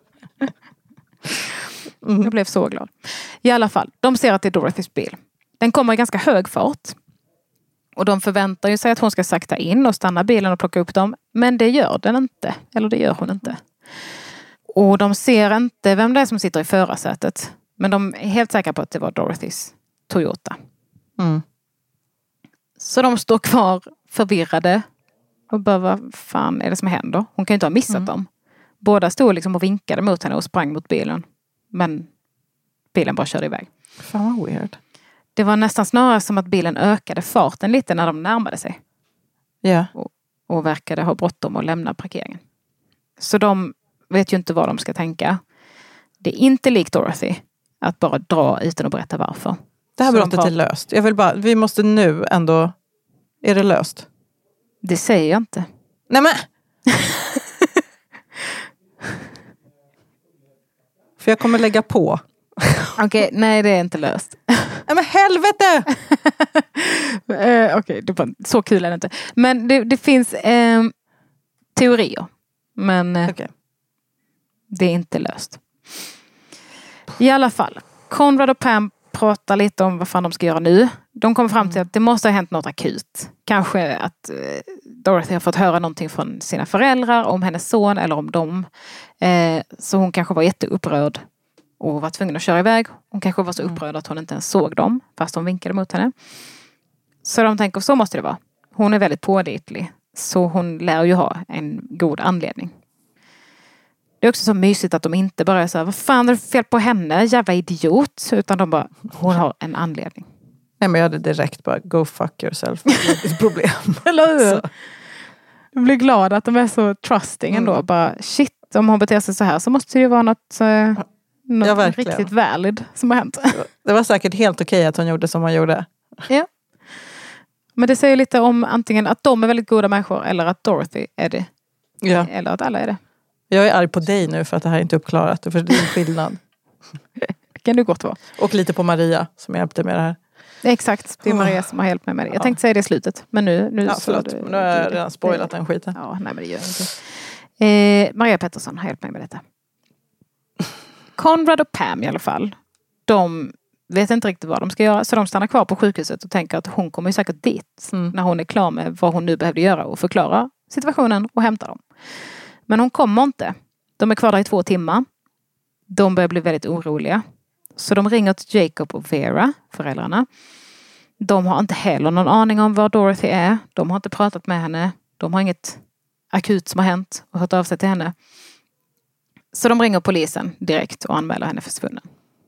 Mm. Jag blev så glad. I alla fall, de ser att det är Dorothys bil. Den kommer i ganska hög fart. Och de förväntar ju sig att hon ska sakta in och stanna bilen och plocka upp dem. Men det gör den inte. Eller det gör hon inte. Och de ser inte vem det är som sitter i förarsätet. Men de är helt säkra på att det var Dorothys Toyota. Mm. Så de står kvar förvirrade. Och bara, vad fan är det som händer? Hon kan ju inte ha missat mm. dem. Båda stod liksom och vinkade mot henne och sprang mot bilen. Men bilen bara körde iväg. Fan vad weird. Det var nästan snarare som att bilen ökade farten lite när de närmade sig. Ja. Yeah. Och, och verkade ha bråttom att lämna parkeringen. Så de vet ju inte vad de ska tänka. Det är inte likt Dorothy att bara dra utan att berätta varför. Det här brottet är löst. Jag vill bara, vi måste nu ändå, är det löst? Det säger jag inte. Nej men! För jag kommer lägga på. Okej, okay, nej det är inte löst. Nej men helvete! uh, Okej, okay, så kul är det inte. Men det, det finns eh, teorier. Men eh, okay. det är inte löst. I alla fall, Conrad och Pam pratar lite om vad fan de ska göra nu. De kommer fram till att det måste ha hänt något akut. Kanske att eh, Dorothy har fått höra någonting från sina föräldrar om hennes son eller om dem. Eh, så hon kanske var jätteupprörd och var tvungen att köra iväg. Hon kanske var så upprörd att hon inte ens såg dem fast de vinkade mot henne. Så de tänker, så måste det vara. Hon är väldigt pålitlig. Så hon lär ju ha en god anledning. Det är också så mysigt att de inte bara är så här, vad fan är det fel på henne, jävla idiot. Utan de bara, hon har en anledning. Nej men jag hade direkt bara, go fuck yourself. Det är ett problem. Eller hur? Jag blir glad att de är så trusting ändå. Mm. Bara, shit, om hon beter sig så här så måste det ju vara något, eh, något ja, riktigt valid som har hänt. Det var säkert helt okej att hon gjorde som hon gjorde. Ja. Men det säger lite om antingen att de är väldigt goda människor eller att Dorothy är det. Ja. Eller att alla är det. Jag är arg på dig nu för att det här inte är uppklarat. För det är en skillnad. Det kan du gott vara. Och lite på Maria som hjälpte med det här. Exakt, det är Maria som har hjälpt mig med det. Jag ja. tänkte säga det i slutet. Men nu... nu ja, förlåt. Du, nu har jag redan spoilat den skiten. Ja, nej men det gör jag inte. Eh, Maria Pettersson har hjälpt mig med detta. Conrad och Pam i alla fall. De vet inte riktigt vad de ska göra. Så de stannar kvar på sjukhuset och tänker att hon kommer ju säkert dit mm. när hon är klar med vad hon nu behövde göra och förklara situationen och hämta dem. Men hon kommer inte. De är kvar där i två timmar. De börjar bli väldigt oroliga. Så de ringer till Jacob och Vera, föräldrarna. De har inte heller någon aning om var Dorothy är. De har inte pratat med henne. De har inget akut som har hänt och hört av sig till henne. Så de ringer polisen direkt och anmäler henne försvunnen.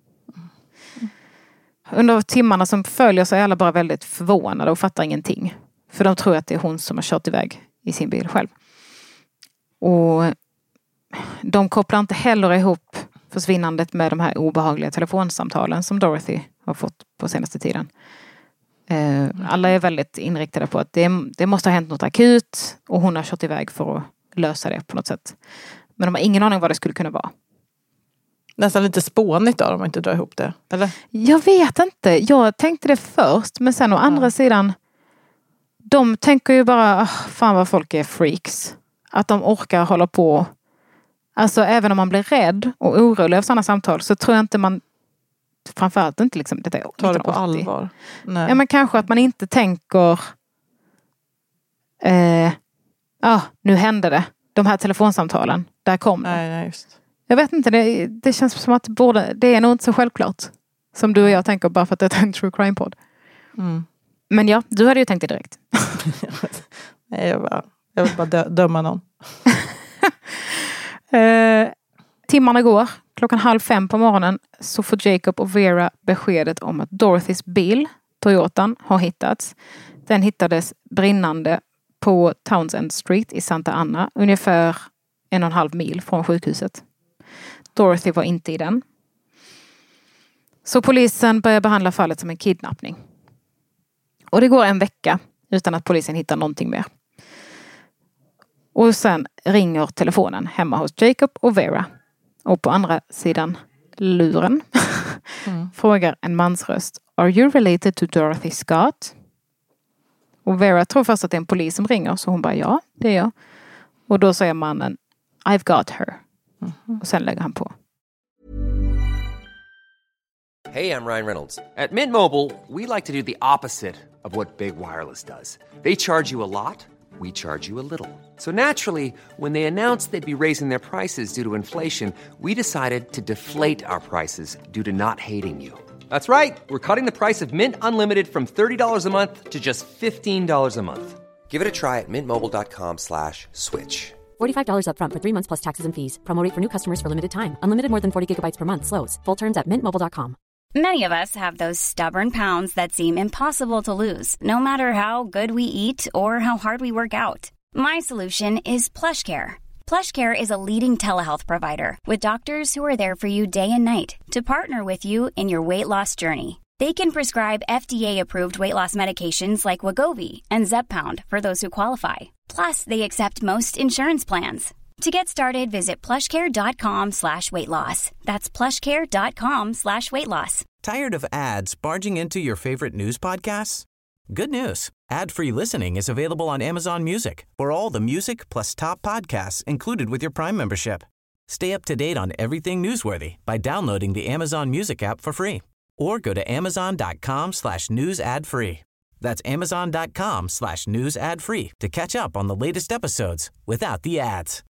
Under timmarna som följer så är alla bara väldigt förvånade och fattar ingenting. För de tror att det är hon som har kört iväg i sin bil själv. Och de kopplar inte heller ihop försvinnandet med de här obehagliga telefonsamtalen som Dorothy har fått på senaste tiden. Alla är väldigt inriktade på att det, det måste ha hänt något akut och hon har kört iväg för att lösa det på något sätt. Men de har ingen aning vad det skulle kunna vara. Nästan lite spånigt då om man inte drar ihop det, eller? Jag vet inte. Jag tänkte det först, men sen å ja. andra sidan de tänker ju bara, oh, fan vad folk är freaks. Att de orkar hålla på. Alltså även om man blir rädd och orolig av sådana samtal så tror jag inte man framförallt inte liksom det är tar det på allvar. Nej. Ja, men kanske att man inte tänker eh, ah, nu hände det. De här telefonsamtalen, där kom nej, nej, just. Jag vet inte, det, det känns som att det, borde, det är nog inte så självklart som du och jag tänker bara för att det är en true crime podd. Mm. Men ja, du hade ju tänkt det direkt. Nej, jag, bara, jag vill bara dö, döma någon. eh, timmarna går. Klockan halv fem på morgonen så får Jacob och Vera beskedet om att Dorothys bil, Toyotan, har hittats. Den hittades brinnande på Townsend Street i Santa Ana, ungefär en och en halv mil från sjukhuset. Dorothy var inte i den. Så polisen börjar behandla fallet som en kidnappning. Och det går en vecka utan att polisen hittar någonting mer. Och sen ringer telefonen hemma hos Jacob och Vera. Och på andra sidan luren mm. frågar en mansröst: Are you related to Dorothy Scott? Och Vera tror först att det är en polis som ringer, så hon bara ja, det är jag. Och då säger mannen I've got her. Mm. Och sen lägger han på. Hey, I'm Ryan Reynolds. At Mint Mobile, we like to do the opposite of what Big Wireless does. They charge you a lot. We charge you a little. So naturally, when they announced they'd be raising their prices due to inflation, we decided to deflate our prices due to not hating you. That's right. We're cutting the price of Mint Unlimited from thirty dollars a month to just fifteen dollars a month. Give it a try at mintmobile.com slash switch. forty-five dollars up front for three months plus taxes and fees. Promo rate for new customers for limited time. Unlimited more than forty gigabytes per month slows. Full terms at mint mobile dot com. Many of us have those stubborn pounds that seem impossible to lose, no matter how good we eat or how hard we work out. My solution is PlushCare. PlushCare is a leading telehealth provider with doctors who are there for you day and night to partner with you in your weight loss journey. They can prescribe F D A-approved weight loss medications like Wegovy and Zepbound for those who qualify. Plus, they accept most insurance plans. To get started, visit plushcare.com slash weight loss. That's plushcare.com slash weight loss. Tired of ads barging into your favorite news podcasts? Good news. Ad-free listening is available on Amazon Music for all the music plus top podcasts included with your Prime membership. Stay up to date on everything newsworthy by downloading the Amazon Music app for free or go to amazon.com slash news ad free. That's amazon.com slash news ad free to catch up on the latest episodes without the ads.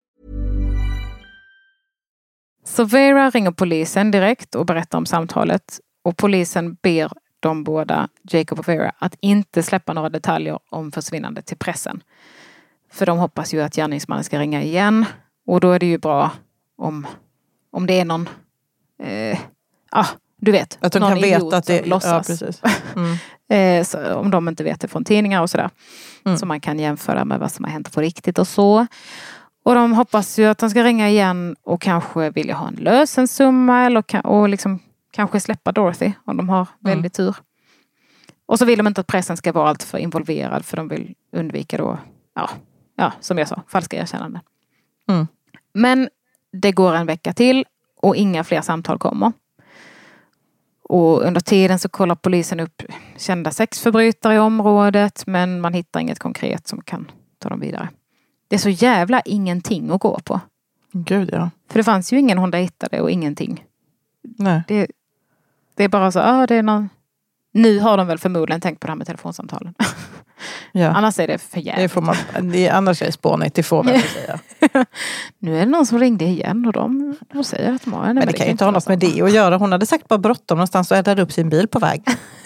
Så Vera ringer polisen direkt och berättar om samtalet. Och polisen ber de båda, Jacob och Vera, att inte släppa några detaljer om försvinnandet till pressen. För de hoppas ju att gärningsmannen ska ringa igen. Och då är det ju bra om, om det är någon... Eh, ah, du vet. Att de någon kan veta att det är... Ja, precis. Mm. eh, så, om de inte vet det från tidningar och sådär. Mm. Så man kan jämföra med vad som har hänt på riktigt och så. Och de hoppas ju att de ska ringa igen och kanske vilja ha en lösensumma eller och liksom kanske släppa Dorothy om de har väldigt mm. tur. Och så vill de inte att pressen ska vara allt för involverad, för de vill undvika då, ja, ja som jag sa, falska erkännanden. Mm. Men det går en vecka till och inga fler samtal kommer. Och under tiden så kollar polisen upp kända sexförbrytare i området, men man hittar inget konkret som kan ta dem vidare. Det är så jävla ingenting att gå på. Gud, ja. För det fanns ju ingen hon dejtade och ingenting. Nej. Det, Det är bara så, ja ah, det är någon... Nu har de väl förmodligen tänkt på det här med telefonsamtalen. Ja. Annars är det för jävligt. Det får man, det, annars är det spånigt, det får man inte säga. Nu är det någon som ringde igen och de, de säger att de har en. Men det kan ju inte ha något med det att göra. Hon hade sagt bara bråttom någonstans och eldade upp sin bil på väg.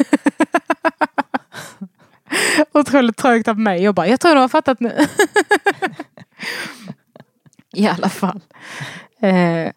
Otroligt trögt av mig. Jag bara, jag tror de har fattat nu. I alla fall. Eh,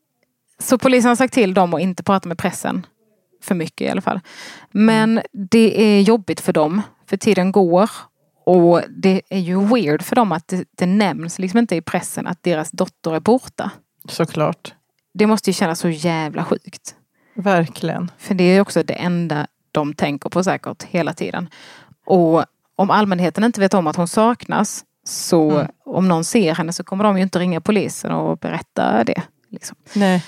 så polisen har sagt till dem att inte prata med pressen. För mycket i alla fall. Men mm. det är jobbigt för dem. För tiden går. Och det är ju weird för dem att det, det nämns liksom inte i pressen att deras dotter är borta. Såklart. Det måste ju kännas så jävla sjukt. Verkligen. För det är också det enda de tänker på säkert hela tiden. Och om allmänheten inte vet om att hon saknas, så mm. om någon ser henne så kommer de ju inte ringa polisen och berätta det. Liksom. Nej.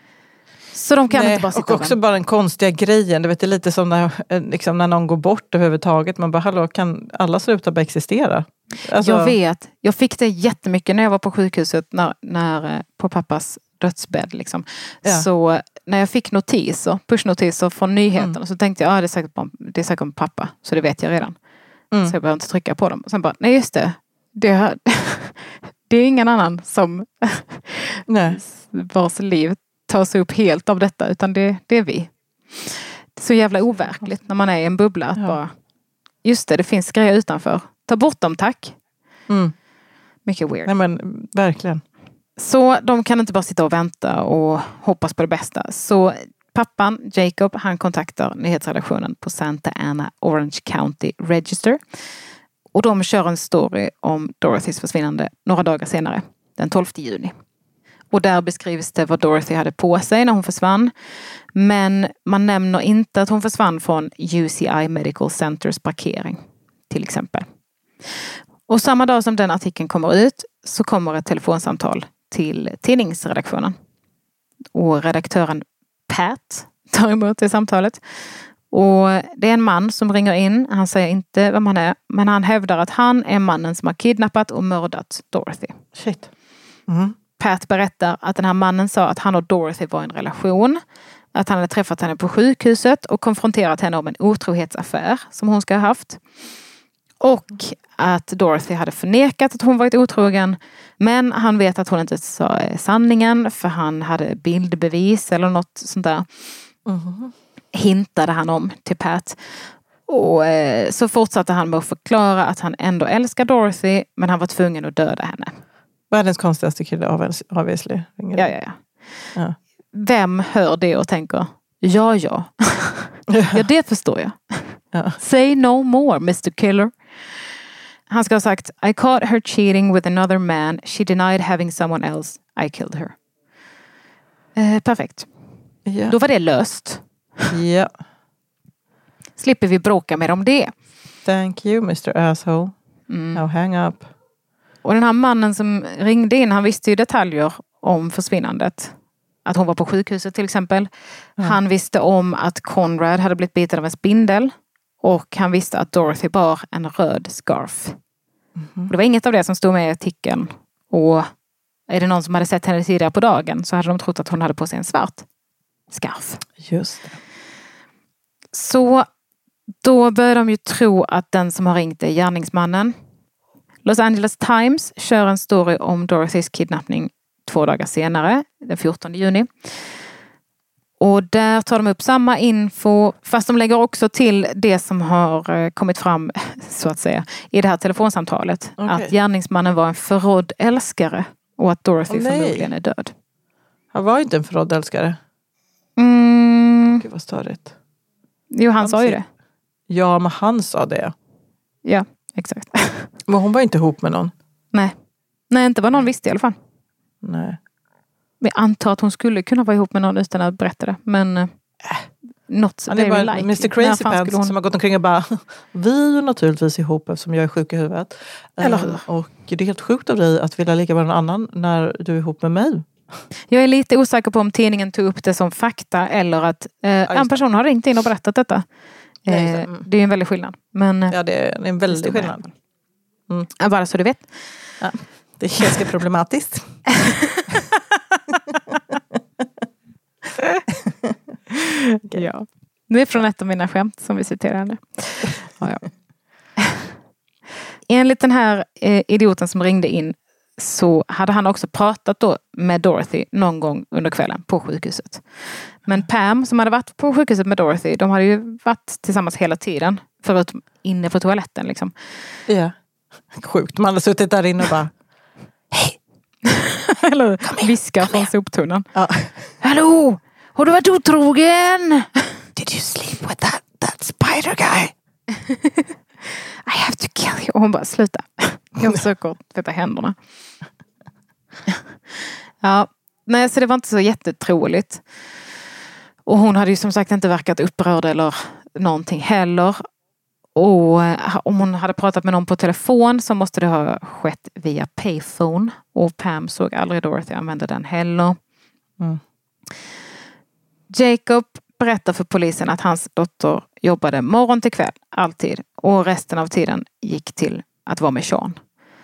Så de kan Nej, inte bara sitta och också bara den konstiga grejen. Du vet, det är lite som när, liksom, när någon går bort överhuvudtaget. Man bara, hallå, kan alla sluta bara existera? Alltså... Jag vet. Jag fick det jättemycket när jag var på sjukhuset när, när, på pappas dödsbädd. Liksom. Ja. Så när jag fick notiser, pushnotiser från nyheterna, mm. så tänkte jag, ja, det är säkert, det är säkert om pappa. Så det vet jag redan. Mm. Så jag behöver inte trycka på dem. Och sen bara, nej just det. Det, det är ingen annan som nej. vars liv tas upp helt av detta, utan det, det är vi. Det är så jävla overkligt när man är i en bubbla att ja. bara, just det, det finns grejer utanför. Ta bort dem, tack. Mm. Mycket weird. Nej men, verkligen. Så de kan inte bara sitta och vänta och hoppas på det bästa. Så pappan, Jacob, han kontaktar nyhetsredaktionen på Santa Ana Orange County Register. Och de kör en story om Dorothys försvinnande några dagar senare, den tolfte juni. Och där beskrivs det vad Dorothy hade på sig när hon försvann. Men man nämner inte att hon försvann från U C I Medical Centers parkering, till exempel. Och samma dag som den artikeln kommer ut så kommer ett telefonsamtal till tidningsredaktionen. Och redaktören Pat tar emot det samtalet. Och det är en man som ringer in. Han säger inte vem han är, men han hävdar att han är mannen som har kidnappat och mördat Dorothy. Shit. Mm. Pat berättar att den här mannen sa att han och Dorothy var i en relation. Att han hade träffat henne på sjukhuset och konfronterat henne om en otrohetsaffär som hon ska ha haft. Och att Dorothy hade förnekat att hon varit otrogen. Men han vet att hon inte sa sanningen, för han hade bildbevis eller något sånt där. Mm. Hintade han om till Pat. Och eh, så fortsatte han med att förklara att han ändå älskar Dorothy, men han var tvungen att döda henne. Världens konstigaste kille, obviously. Ja, ja, ja, ja. Vem hör det och tänker, ja, ja. Ja, det förstår jag. Ja. Say no more, mister Killer. Han ska ha sagt, I caught her cheating with another man. She denied having someone else. I killed her. Eh, perfekt. Ja. Då var det löst. Ja. Slipper vi bråka mer om det. Thank you, mister Asshole. Mm. Now hang up. Och den här mannen som ringde in, han visste ju detaljer om försvinnandet. Att hon var på sjukhuset till exempel. Mm. Han visste om att Conrad hade blivit biten av en spindel. Och han visste att Dorothy bar en röd scarf. Mm. Det var inget av det som stod med i artikeln. Och är det någon som hade sett henne tidigare på dagen så hade de trott att hon hade på sig en svart scarf. Just det. Så då börjar de ju tro att den som har ringt är gärningsmannen. Los Angeles Times kör en story om Dorothys kidnappning två dagar senare, den fjortonde juni. Och där tar de upp samma info, fast de lägger också till det som har kommit fram, så att säga, i det här telefonsamtalet. Okay. Att gärningsmannen var en förrådd älskare och att Dorothy oh, förmodligen är död. Han var inte en förrådd älskare. Mm. Gud vad störigt. Jo, han, han sa ju det. Ja, men han sa det. Ja, exakt. Men hon var inte ihop med någon. Nej. Nej, inte vad någon visste i alla fall. Nej. Men jag antar att hon skulle kunna vara ihop med någon utan att berätta det. Men äh. något Han är bara like mister Crazy Pants hon... som har gått omkring och bara vi är naturligtvis ihop eftersom jag är sjuk i huvudet. Eller hur? Uh, och det är helt sjukt av dig att vilja ligga med någon annan när du är ihop med mig. Jag är lite osäker på om tidningen tog upp det som fakta eller att eh, ja, en person har ringt in och berättat detta. Eh, ja, det. Mm. det är en väldig skillnad. Men, ja, det är en väldig skillnad. Mm. Ja, bara så du vet. Ja, det är ganska problematiskt. Okay. Ja. Det är från ett av mina skämt som vi citerar nu. Ja, ja. Enligt den här eh, idioten som ringde in så hade han också pratat då med Dorothy någon gång under kvällen på sjukhuset. Men Pam som hade varit på sjukhuset med Dorothy, de hade ju varit tillsammans hela tiden. Förutom inne på toaletten liksom. Ja. Sjukt, man hade suttit där inne och bara hej! Eller viskar från soptunnan. Ja. Hallå! Har du varit otrogen? Did you sleep with that, that spider guy? I have to kill you. Och hon bara, sluta. Jag försöker tvätta händerna. Ja, nej, så det var inte så jättetroligt. Och hon hade ju som sagt inte verkat upprörd eller någonting heller. Och om hon hade pratat med någon på telefon så måste det ha skett via payphone. Och Pam såg aldrig Dorothy använda den heller. Mm. Jacob berättar för polisen att hans dotter jobbade morgon till kväll, alltid. Och resten av tiden gick till att vara med Sean.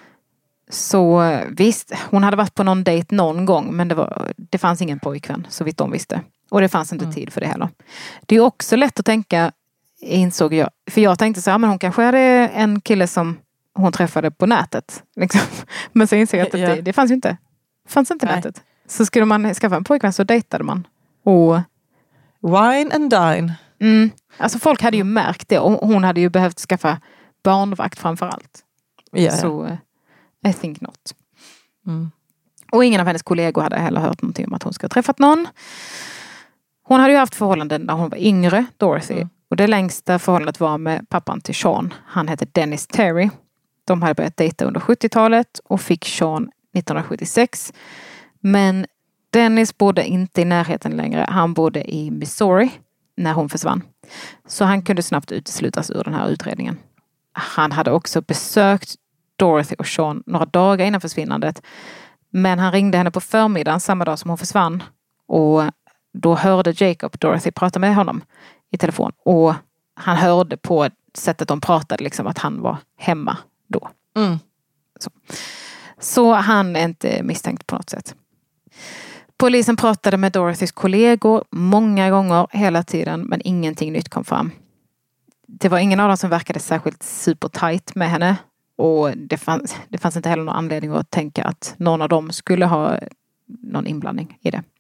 Så visst, hon hade varit på någon dejt någon gång, men det, var, det fanns ingen pojkvän, så vitt de visste. Och det fanns inte mm. tid för det heller. Det är också lätt att tänka, insåg jag. För jag tänkte så här, men hon kanske hade en kille som hon träffade på nätet. Liksom. Men så insåg jag att det, det fanns ju inte. Det fanns inte Nej. nätet. Så skulle man skaffa en pojkvän så dejtade man. Och wine and dine. Mm. Alltså folk hade ju märkt det. Och hon hade ju behövt skaffa barnvakt framför allt. Yeah. Så uh, I think not. Mm. Och ingen av hennes kollegor hade heller hört någonting om att hon skulle ha träffat någon. Hon hade ju haft förhållanden när hon var yngre, Dorothy. Mm. Och det längsta förhållandet var med pappan till Sean. Han hette Dennis Terry. De hade börjat dejta under sjuttiotalet och fick Sean nittonhundrasjuttiosex. Men Dennis bodde inte i närheten längre. Han bodde i Missouri när hon försvann. Så han kunde snabbt uteslutas ur den här utredningen. Han hade också besökt Dorothy och Sean några dagar innan försvinnandet. Men han ringde henne på förmiddagen samma dag som hon försvann. Och då hörde Jacob Dorothy prata med honom i telefon. Och han hörde på sättet de pratade liksom att han var hemma då. Mm. Så. Så han är inte misstänkt på något sätt. Polisen pratade med Dorothys kollegor många gånger hela tiden, men ingenting nytt kom fram. Det var ingen av dem som verkade särskilt supertight med henne. Och det fanns, det fanns inte heller någon anledning att tänka att någon av dem skulle ha någon inblandning i det.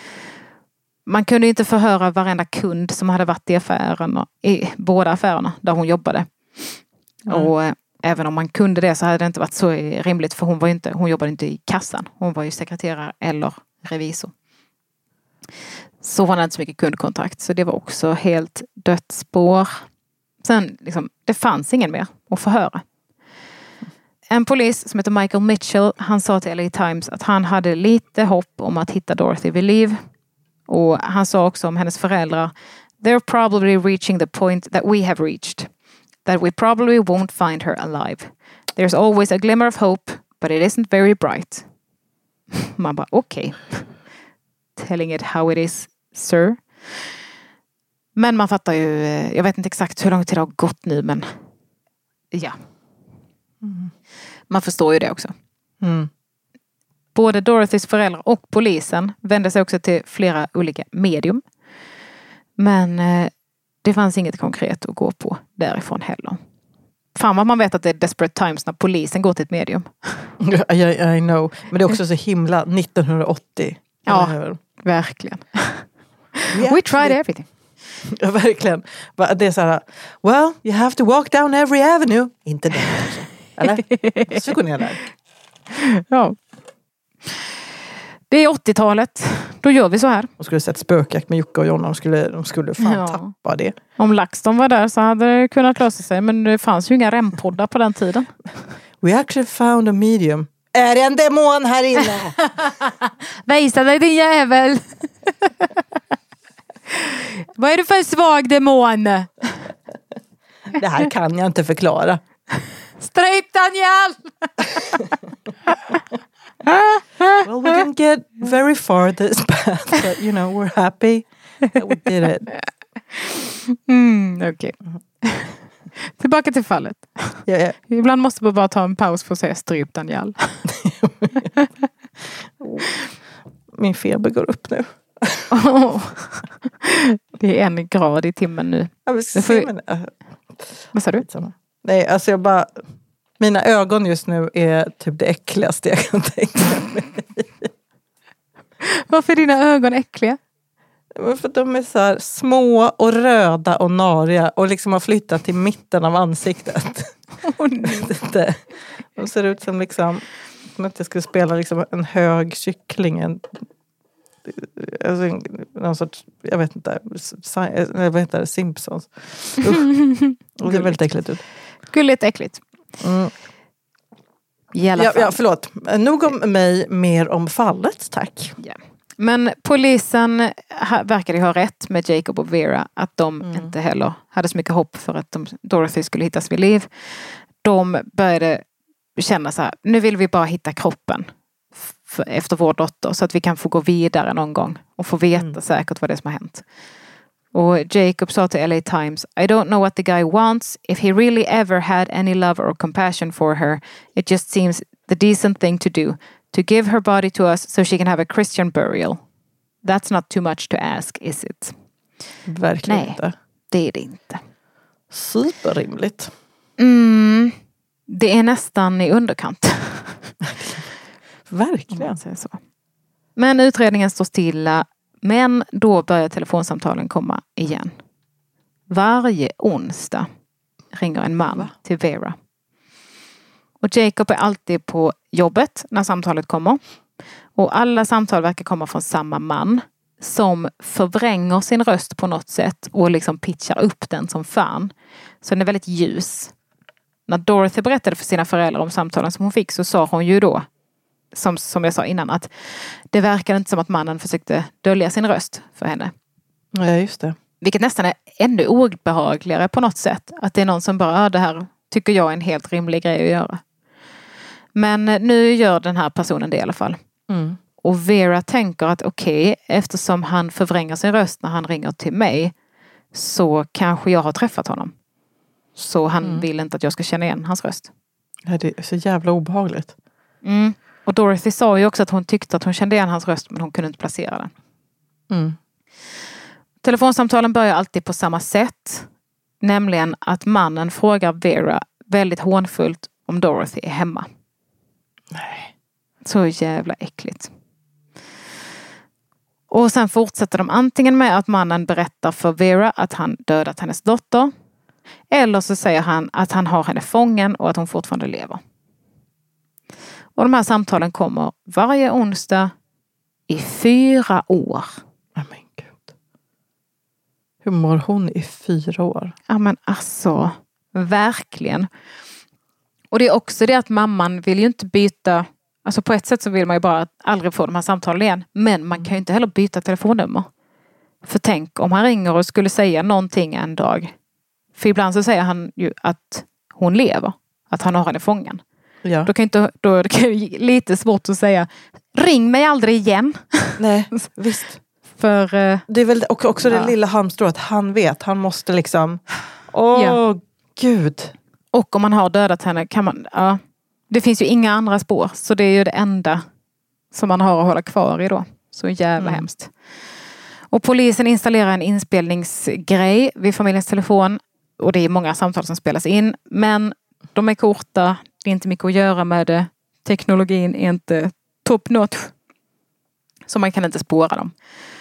Man kunde inte förhöra varenda kund som hade varit i affären, i båda affärerna där hon jobbade. Mm. Och eh, även om man kunde det så hade det inte varit så rimligt, för hon var ju inte, hon jobbade inte i kassan. Hon var ju sekreterare eller revisor. Så hon hade inte så mycket kundkontakt, så det var också helt dött spår. Sen liksom, det fanns ingen mer att förhöra. En polis som heter Michael Mitchell, han sa till L A Times att han hade lite hopp om att hitta Dorothy vid liv. Och han sa också om hennes föräldrar: they're probably reaching the point that we have reached. That we probably won't find her alive. There's always a glimmer of hope, but it isn't very bright. Man bara, okej. Okay. Telling it how it is, sir. Men man fattar ju, jag vet inte exakt hur lång tid det har gått nu, men ja. Mm. Man förstår ju det också. Mm. Både Dorothys föräldrar och polisen vände sig också till flera olika medium. Men eh, det fanns inget konkret att gå på därifrån heller. Fan vad man vet att det är desperate times när polisen går till ett medium. I, I know. Men det är också så himla nittonhundraåttio. Ja, verkligen. We, We tried everything. Ja, verkligen. Det är så här, well, you have to walk down every avenue. Inte det kanske. Eller? Så går ner där. Ja. Det är åttiotalet. Då gör vi så här. De skulle sett spökjakt med Jocke och Jonna. De skulle, de skulle fan ja. tappa det. Om LaxTon var där så hade det kunnat lösa sig. Men det fanns ju inga rempoddar på den tiden. We actually found a medium. Är det en demon här inne? Visa dig din jävel. Vad är det för svag demon? Det här kan jag inte förklara. Stryp Daniel! Well, we didn't get very far this path, but you know, we're happy that we did it. Mm, okej. Okay. Tillbaka till fallet. Yeah, yeah. Ibland måste man bara ta en paus för att säga stryp Daniel. Min feber går upp nu. Oh. Det är en grad i timmen nu. Ja, men, får vi... men, äh, Vad sa du? Nej, alltså jag bara... Mina ögon just nu är typ det äckligaste jag kan tänka mig. Varför är dina ögon äckliga? För de är så här små och röda och nariga och liksom har flyttat till mitten av ansiktet. Oh, nej. De ser ut som liksom som att jag skulle spela liksom en hög kyckling. En, alltså en, någon sorts, jag vet inte, jag vet inte, Simpsons. Och det är väldigt äckligt ut. Gulligt äckligt. Mm. I alla ja, fall. ja, förlåt. Nog om mig, mer om fallet, tack. Ja. Men polisen verkade ha rätt med Jacob och Vera att de mm. inte heller hade så mycket hopp för att de, Dorothy skulle hittas vid liv. De började känna så här, nu vill vi bara hitta kroppen för, efter vår dotter så att vi kan få gå vidare någon gång och få veta mm. säkert vad det är som har hänt. Och Jacob sa till L A Times, I don't know what the guy wants. If he really ever had any love or compassion for her, it just seems the decent thing to do. To give her body to us so she can have a Christian burial. That's not too much to ask, is it? Verkligen Nej, inte. Det är det inte. Superrimligt. Mm, det är nästan i underkant. Verkligen. Så. Men utredningen står stilla. Men då börjar telefonsamtalen komma igen. Varje onsdag ringer en man Va? till Vera. Och Jacob är alltid på jobbet när samtalet kommer. Och alla samtal verkar komma från samma man. Som förvränger sin röst på något sätt. Och liksom pitchar upp den som fan. Så den är väldigt ljus. När Dorothy berättade för sina föräldrar om samtalen som hon fick. Så sa hon ju då. Som, som jag sa innan. Att det verkar inte som att mannen försökte dölja sin röst för henne. Ja, just det. Vilket nästan är ännu obehagligare på något sätt. Att det är någon som bara, det här tycker jag är en helt rimlig grej att göra. Men nu gör den här personen det i alla fall. Mm. Och Vera tänker att okej, okay, eftersom han förvränger sin röst när han ringer till mig. Så kanske jag har träffat honom. Så han mm. vill inte att jag ska känna igen hans röst. Ja, det är så jävla obehagligt. Mm. Och Dorothy sa ju också att hon tyckte att hon kände igen hans röst men hon kunde inte placera den. Mm. Telefonsamtalen börjar alltid på samma sätt. Nämligen att mannen frågar Vera väldigt hånfullt om Dorothy är hemma. Nej. Så jävla äckligt. Och sen fortsätter de antingen med att mannen berättar för Vera att han dödat hennes dotter. Eller så säger han att han har henne fången och att hon fortfarande lever. Och de här samtalen kommer varje onsdag i fyra år. Oh, men Gud. Hur mår hon i fyra år? Ja men alltså, verkligen. Och det är också det att mamman vill ju inte byta. Alltså på ett sätt så vill man ju bara aldrig få de här samtalen igen. Men man kan ju inte heller byta telefonnummer. För tänk om han ringer och skulle säga någonting en dag. För ibland så säger han ju att hon lever. Att han har henne fången. Ja. Då kan inte, då är det lite svårt att säga ring mig aldrig igen. Nej, visst. För, uh, det är väl också ja. det lilla halmstrået. Han vet, han måste liksom åh, ja. gud. Och om man har dödat henne kan man, ja. Det finns ju inga andra spår. Så det är ju det enda som man har att hålla kvar i då. Så jävla mm. hemskt. Och polisen installerar en inspelningsgrej vid familjens telefon. Och det är många samtal som spelas in. Men de är korta. Det är inte mycket att göra med det. Teknologin är inte top notch. Så man kan inte spåra dem.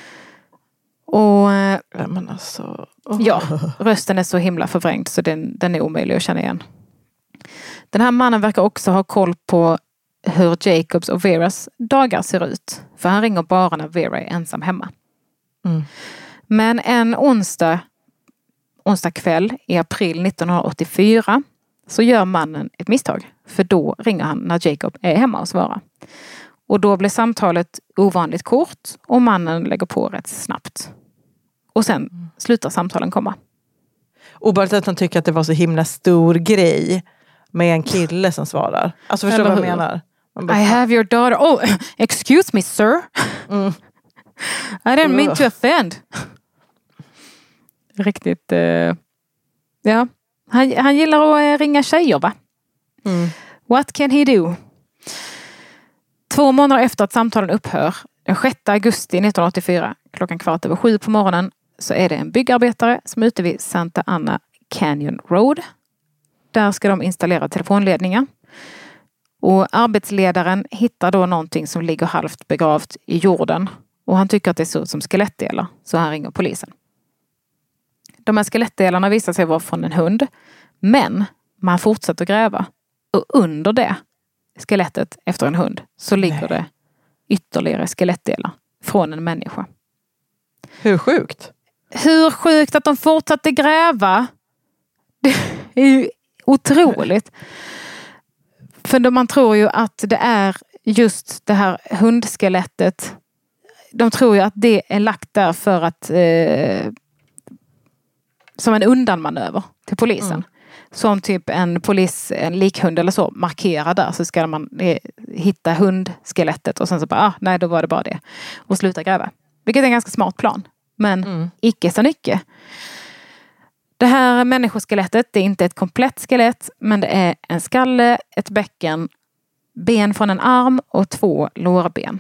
Och ja, men alltså, oh. ja, rösten är så himla förvrängd så den, den är omöjlig att känna igen. Den här mannen verkar också ha koll på hur Jacobs och Veras dagar ser ut. För han ringer bara när Vera är ensam hemma. Mm. Men en onsdag, onsdag kväll i april nittonhundraåttiofyra så gör mannen ett misstag. För då ringer han när Jacob är hemma och svarar. Och då blir samtalet ovanligt kort och mannen lägger på rätt snabbt. Och sen mm. slutar samtalen komma. Obehagligt att han tycker att det var så himla stor grej med en kille som svarar. Alltså förstår du vad jag menar? Bara, I have your daughter. Oh, excuse me sir. Mm. I didn't mean to offend. Riktigt, uh, ja. Han, han gillar att ringa tjejer va? Mm. What can he do? Två månader efter att samtalen upphör, den sjätte augusti nittonhundraåttiofyra, klockan kvart över sju på morgonen, så är det en byggarbetare som är ute vid Santa Ana Canyon Road. Där ska de installera telefonledningar. Och arbetsledaren hittar då någonting som ligger halvt begravt i jorden. Och han tycker att det ser ut som skelettdelar. Så han ringer polisen. De här skelettdelarna visar sig vara från en hund. Men man fortsätter gräva. Och under det skelettet efter en hund så ligger Nej. det ytterligare skelettdelar från en människa. Hur sjukt? Hur sjukt att de fortsatte gräva. Det är ju otroligt. För man tror ju att det är just det här hundskelettet. De tror ju att det är lagt där för att eh, som en undanmanöver till polisen. Mm. Som typ en polis, en likhund eller så markerar där, så ska man eh, hitta hundskelettet och sen så bara, ah, nej då var det bara det. Och sluta gräva. Vilket är en ganska smart plan. Men mm. icke så mycket. Det här människoskelettet, det är inte ett komplett skelett, men det är en skalle, ett bäcken, ben från en arm och två lårben.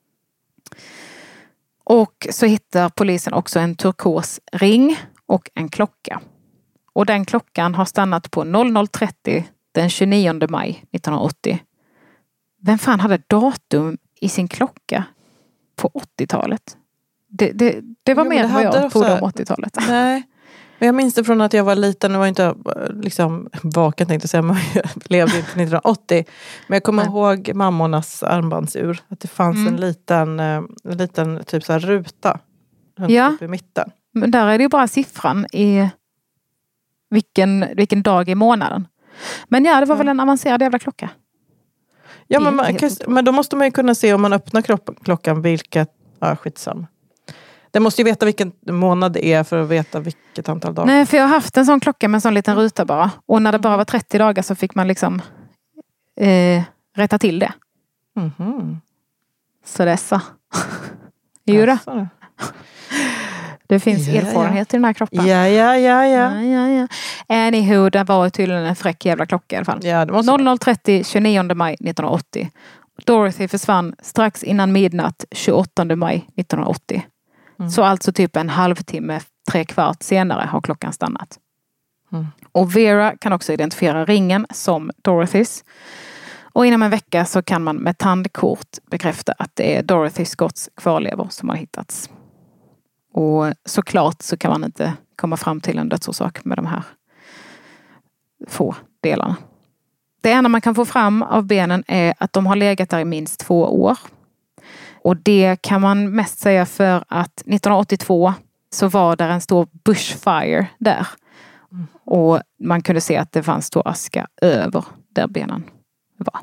Och så hittar polisen också en turkos ring och en klocka. Och den klockan har stannat på noll noll trettio den tjugonionde maj nittonhundraåttio. Vem fan hade datum i sin klocka på åttiotalet? Det, det, det var jo, mer än vad jag trodde om åttiotalet. Nej. Men jag minns det från att jag var liten och var inte liksom vaken, tänkte jag säga, men jag levde inte nittonhundraåttio. Men jag kommer Nej. ihåg mammornas armbandsur. Att det fanns mm. en liten, en liten typ så här ruta ja. i mitten. Men där är det ju bara siffran i vilken, vilken dag i månaden. Men ja, det var ja. väl en avancerad jävla klocka. Ja, men, man, men då måste man ju kunna se om man öppnar kropp, klockan vilket, ja skitsam. Det måste ju veta vilken månad det är för att veta vilket antal dagar. Nej, för jag har haft en sån klocka med en sån liten ruta bara. Och när det bara var trettio dagar så fick man liksom eh, rätta till det. Mm-hmm. Så det är så. Jo då. Det finns ja, erfarenhet ja. i den här kroppen. Ja, ja, ja, ja. ja, ja, ja. Anywho, det var tydligen en fräck jävla klocka i alla fall. Ja, det måste noll noll trettio tjugonionde maj nittonhundraåttio. Dorothy försvann strax innan midnatt tjugoåttonde maj nittonhundraåttio. Mm. Så alltså typ en halvtimme, tre kvart senare har klockan stannat. Mm. Och Vera kan också identifiera ringen som Dorothys. Och inom en vecka så kan man med tandkort bekräfta att det är Dorothy Scotts kvarlevor som har hittats. Och såklart så kan man inte komma fram till en dödsorsak med de här få delarna. Det enda man kan få fram av benen är att de har legat där i minst två år. Och det kan man mest säga för att nittonhundraåttiotvå så var där en stor bushfire där. Mm. Och man kunde se att det fanns stor aska över där benen var.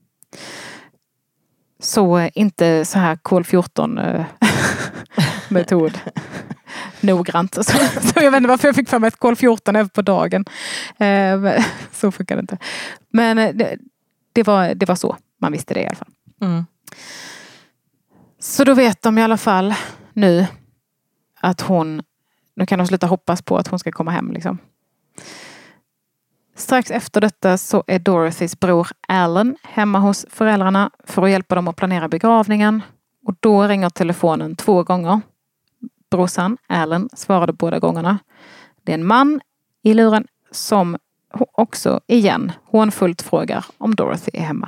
Så inte så här kol fjorton metod noggrant. Så, så jag vet inte varför jag fick fram ett kol fjorton över på dagen. Så funkar det inte. Men det, det, var, det var så man visste det i alla fall. Mm. Så då vet de i alla fall nu att hon, nu kan de sluta hoppas på att hon ska komma hem liksom. Strax efter detta så är Dorothys bror Alan hemma hos föräldrarna för att hjälpa dem att planera begravningen. Och då ringer telefonen två gånger. Brorsan Alan svarade båda gångerna. Det är en man i luren som också igen hånfullt frågar om Dorothy är hemma.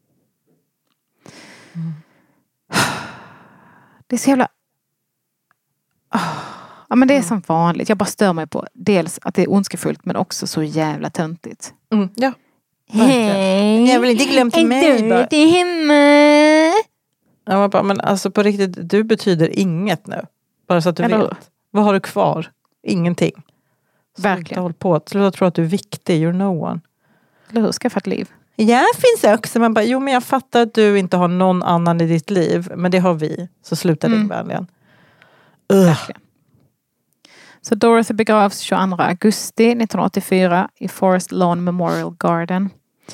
Mm. Det är så jävla... Oh. Ja, men det är som vanligt. Jag bara stör mig på dels att det är ondskefullt men också så jävla töntigt. Mm, ja. Hej! Jag vill inte glömma mig. Du, det är hemma. Ja, bara, men alltså på riktigt, du betyder inget nu. Bara så att du Eller vet. Hur? Vad har du kvar? Ingenting. Verkligen. Håll på. Sluta tro att du är viktig. You're no one. Eller hur? Skaffa ett liv. Ja, finns också. Man bara, jo men jag fattar att du inte har någon annan i ditt liv. Men det har vi. Så sluta mm. ringvänligen. Verkligen. Så Dorothy begravs tjugoandra augusti nittonhundraåttiofyra i Forest Lawn Memorial Garden.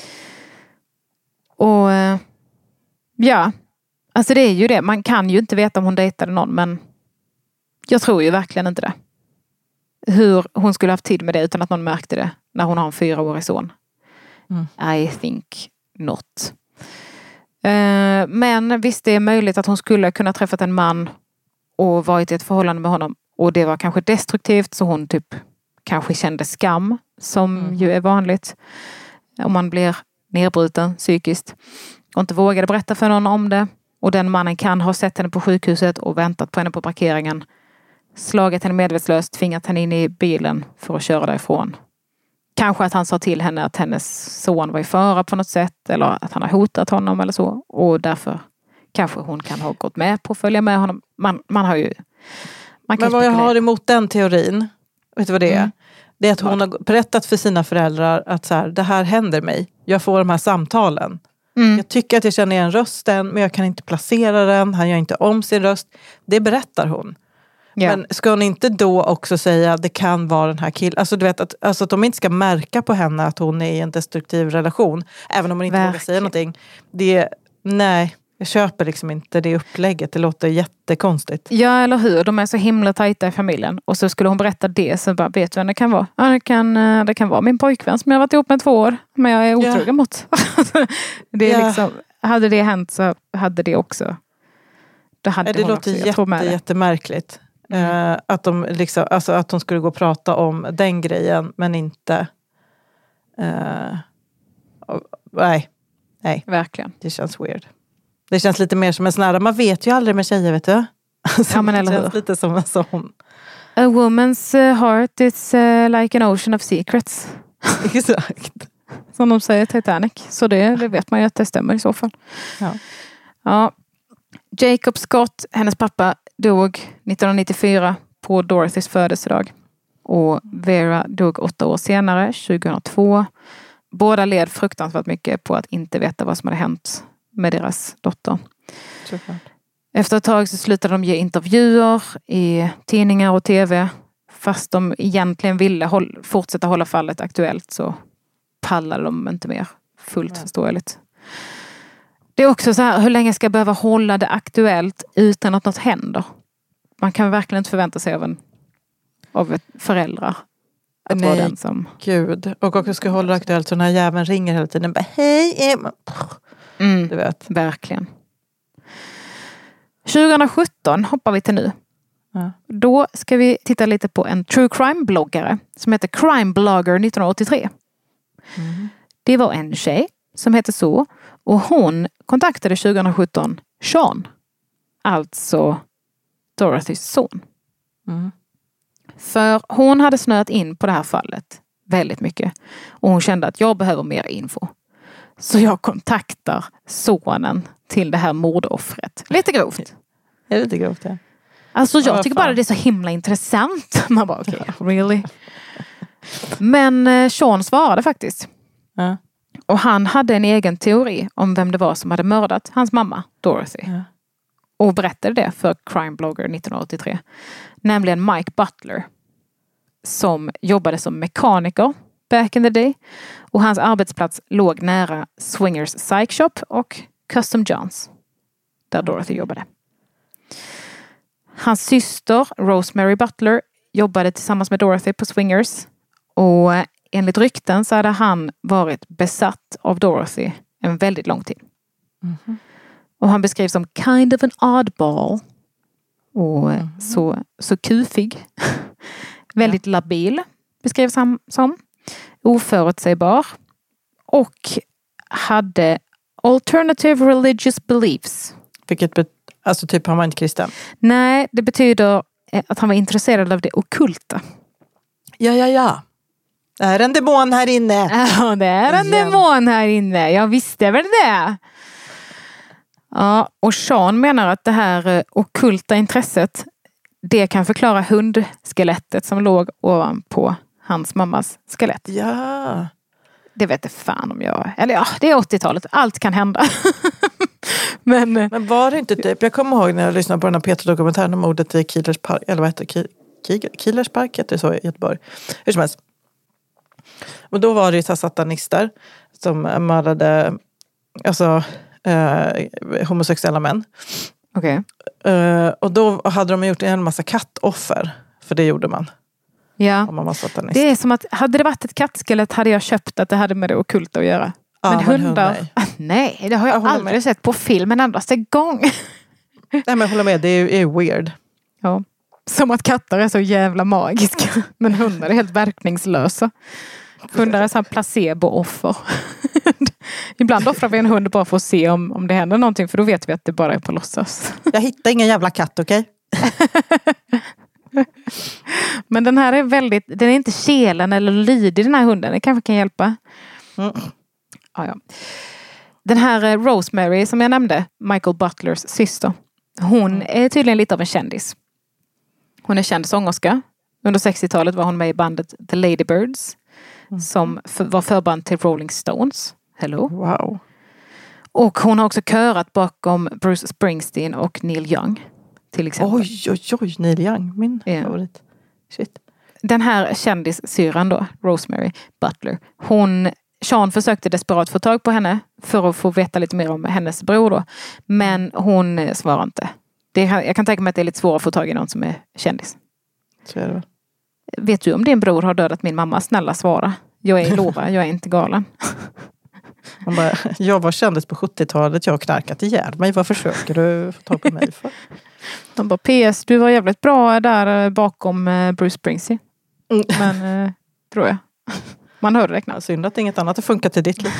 Och ja, alltså det är ju det. Man kan ju inte veta om hon dejtade någon, men jag tror ju verkligen inte det. Hur hon skulle haft tid med det utan att någon märkte det när hon har en fyraårig son. Mm. I think not. Men visst, det är möjligt att hon skulle kunna träffat en man och varit i ett förhållande med honom Och det var kanske destruktivt så hon typ kanske kände skam som mm. ju är vanligt om man blir nedbruten psykiskt. Och inte vågade berätta för någon om det. Och den mannen kan ha sett henne på sjukhuset och väntat på henne på parkeringen. Slagit henne medvetslös, tvingat henne in i bilen för att köra därifrån. Kanske att han sa till henne att hennes son var i fara på något sätt. Eller att han har hotat honom eller så. Och därför kanske hon kan ha gått med på att följa med honom. Man, man har ju... Man kan Men vad jag har emot den teorin, vet du vad det är? Mm. Det är att hon har berättat för sina föräldrar att så här, det här händer mig. Jag får de här samtalen. Mm. Jag tycker att jag känner igen rösten men jag kan inte placera den. Han gör inte om sin röst. Det berättar hon. Yeah. Men ska hon inte då också säga att det kan vara den här killen? Alltså du vet att, alltså att de inte ska märka på henne att hon är i en destruktiv relation. Även om hon inte vågar säga någonting. Det, nej, jag köper liksom inte det upplägget. Det låter jättekonstigt. Ja, eller hur? De är så himla tajta i familjen. Och så skulle hon berätta det så bara, vet du vem det kan vara? Ja, det kan, det kan vara min pojkvän som jag har varit ihop med två år. Men jag är otrogen yeah. mot. det är yeah. liksom, hade det hänt så hade det också. Det, hade det låter också, jätte, jättemärkligt. Mm. Uh, att, de liksom, alltså att de skulle gå och prata om den grejen men inte uh, uh, nej, nej. Verkligen. Det känns weird. Det känns lite mer som en sån här, man vet ju aldrig med tjejer, vet du. Ja, men eller det känns hur? Lite som en sån. A woman's heart is uh, like an ocean of secrets. Exakt. Som de säger i Titanic. Så det, det vet man ju att det stämmer i så fall. Ja. Ja. Jacob Scott, hennes pappa, dog nittonhundranittiofyra på Dorothys födelsedag. Och Vera dog åtta år senare, tjugohundratvå. Båda led fruktansvärt mycket på att inte veta vad som hade hänt med deras dotter. Såklart. Efter ett tag så slutade de ge intervjuer i tidningar och tv. Fast de egentligen ville håll, fortsätta hålla fallet aktuellt så pallade de inte mer. Fullt förståeligt. Det är också så här, hur länge ska jag behöva hålla det aktuellt utan att något händer? Man kan verkligen inte förvänta sig av en av ett föräldrar att Nej, vara den som... gud. Och också ska hålla det aktuellt så den här jäveln ringer hela tiden. Bara, hej, Emma. Mm, du vet. Verkligen. tjugohundrasjutton hoppar vi till nu. Ja. Då ska vi titta lite på en true crime-bloggare som heter Crime Blogger nittonhundraåttiotre. Mm. Det var en tjej som heter så. Och hon kontaktade tjugohundrasjutton Sean. Alltså Dorothys son. Mm. För hon hade snöat in på det här fallet väldigt mycket. Och hon kände att jag behöver mer info. Så jag kontaktar sonen till det här mordoffret. Lite grovt. Är det lite grovt, ja. Alltså jag ja, tycker bara det är så himla intressant. Man bara, okej, okay, really? Men eh, Sean svarade faktiskt. Ja. Och han hade en egen teori om vem det var som hade mördat hans mamma, Dorothy. Ja. Och berättade det för Crime Blogger nittonhundraåttiotre. Nämligen Mike Butler. Som jobbade som mekaniker back in the day. Och hans arbetsplats låg nära Swingers Psych Shop och Custom Johns. Där Dorothy jobbade. Hans syster Rosemary Butler jobbade tillsammans med Dorothy på Swingers. Och enligt rykten så hade han varit besatt av Dorothy en väldigt lång tid. Mm-hmm. Och han beskrivs som kind of an oddball. Och mm-hmm. så, så kufig. väldigt ja. labil beskrivs han som. Oförutsägbar. Och hade alternative religious beliefs. Vilket bet- alltså typ han var inte kristen? Nej, det betyder att han var intresserad av det ockulta. Ja, ja, ja. Det är en demon här inne. Ja, det är en ja. demon här inne. Jag visste väl det. Ja, och Sean menar att det här ockulta intresset, det kan förklara hundskelettet som låg ovanpå hans mammas skelett. Ja. Det vet jag fan om jag... Eller ja, det är åttiotalet. Allt kan hända. Men, Men var det inte typ... Jag kommer ihåg när jag lyssnade på den här Peter-dokumentären om mordet i Kielers park. Eller vad heter det? Kielers park heter det så i Göteborg. Hur som helst. Och då var det ju så satanister som mördade alltså, eh, homosexuella män. Okej. Okay. Eh, och då hade de gjort en massa kattoffer. För det gjorde man. Ja. Om man var satanist. Det är som att, hade det varit ett kattskelett hade jag köpt att det hade med det ockulta att göra. Ja, men, men hundar, hund, nej. nej, det har jag, jag aldrig med. sett på film en endaste gång. Nej, men hålla med, det är, är weird. Ja. Som att katter är så jävla magiska. Men hundar är helt verkningslösa. Hundar är så här placebo-offer. Ibland offrar vi en hund bara för att se om, om det händer någonting. För då vet vi att det bara är på låtsas. Jag hittar ingen jävla katt, okej? Okay? Men den här är väldigt, den är inte kelen eller lydig, den här hunden. Det kanske kan hjälpa. Mm. Ah, ja. Den här Rosemary som jag nämnde, Michael Butlers syster. Hon är tydligen lite av en kändis. Hon är känd sångerska. Under sextiotalet var hon med i bandet The Ladybirds. Mm. Som för, var förband till Rolling Stones. Hello. Wow. Och hon har också körat bakom Bruce Springsteen och Neil Young. Till exempel. Oj, oj, oj. Neil Young, min yeah. favorit. Shit. Den här kändissyran då, Rosemary Butler. Hon, Sean försökte desperat få tag på henne. För att få veta lite mer om hennes bror då. Men hon svarar inte. Det, jag kan tänka mig att det är lite svårt att få tag i någon som är kändis. Så är det väl. Vet du om din bror har dödat min mamma? Snälla svara. Jag är lovar, jag är inte galen. Man bara, jag var kändis på sjuttiotalet, jag har knarkat ihjäl mig. Vad försöker du få tag på mig för? De bara, P S, du var jävligt bra där bakom Bruce Springsteen. Mm. Men, eh, tror jag. Man hörde det knappt. Synd att inget annat har funkat i ditt liv.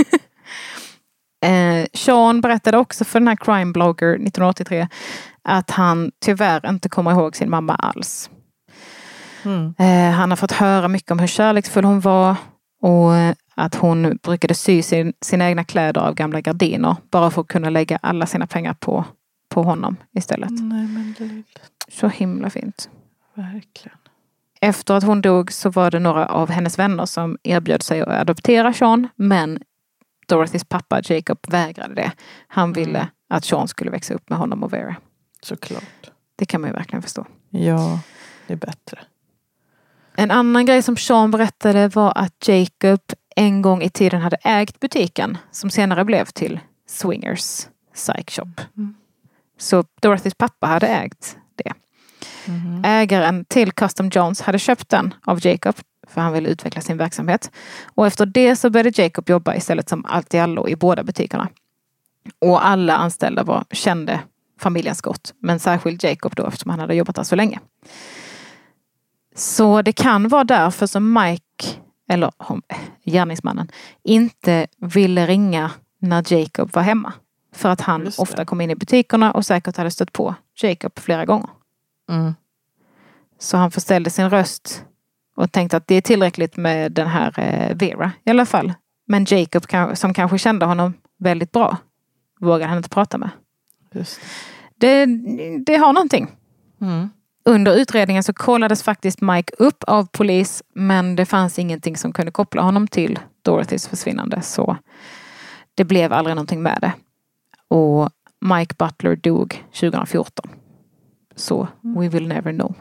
eh, Sean berättade också för den här crime blogger nittonhundraåttiotre att han tyvärr inte kommer ihåg sin mamma alls. Mm. Eh, han har fått höra mycket om hur kärleksfull hon var och att hon brukade sy sin, sina egna kläder av gamla gardiner bara för att kunna lägga alla sina pengar på, på honom istället. Nej, men det... Så himla fint. Verkligen. Efter att hon dog så var det några av hennes vänner som erbjöd sig att adoptera Sean, men Dorothys pappa Jacob vägrade det. Han ville mm. att Sean skulle växa upp med honom och Vera. Såklart. Det kan man ju verkligen förstå. Ja, det är bättre. En annan grej som Sean berättade var att Jacob en gång i tiden hade ägt butiken som senare blev till Swingers Psych Shop. Mm. Så Dorothys pappa hade ägt det. Mm. Ägaren till Custom Jones hade köpt den av Jacob för han ville utveckla sin verksamhet. Och efter det så började Jacob jobba istället som allt i allo i båda butikerna. Och alla anställda var kände familjen Scott, men särskilt Jacob då eftersom han hade jobbat där så länge. Så det kan vara därför som Mike, eller gärningsmannen, inte ville ringa när Jacob var hemma. För att han ofta kom in i butikerna och säkert hade stött på Jacob flera gånger. Mm. Så han förställde sin röst och tänkte att det är tillräckligt med den här eh, Vera i alla fall. Men Jacob som kanske kände honom väldigt bra vågade han inte prata med. Just det. Det, det har någonting. Mm. Under utredningen så kollades faktiskt Mike upp av polis, men det fanns ingenting som kunde koppla honom till Dorothys försvinnande, så det blev aldrig någonting med det. Och Mike Butler dog tjugohundrafjorton. Så we will never know.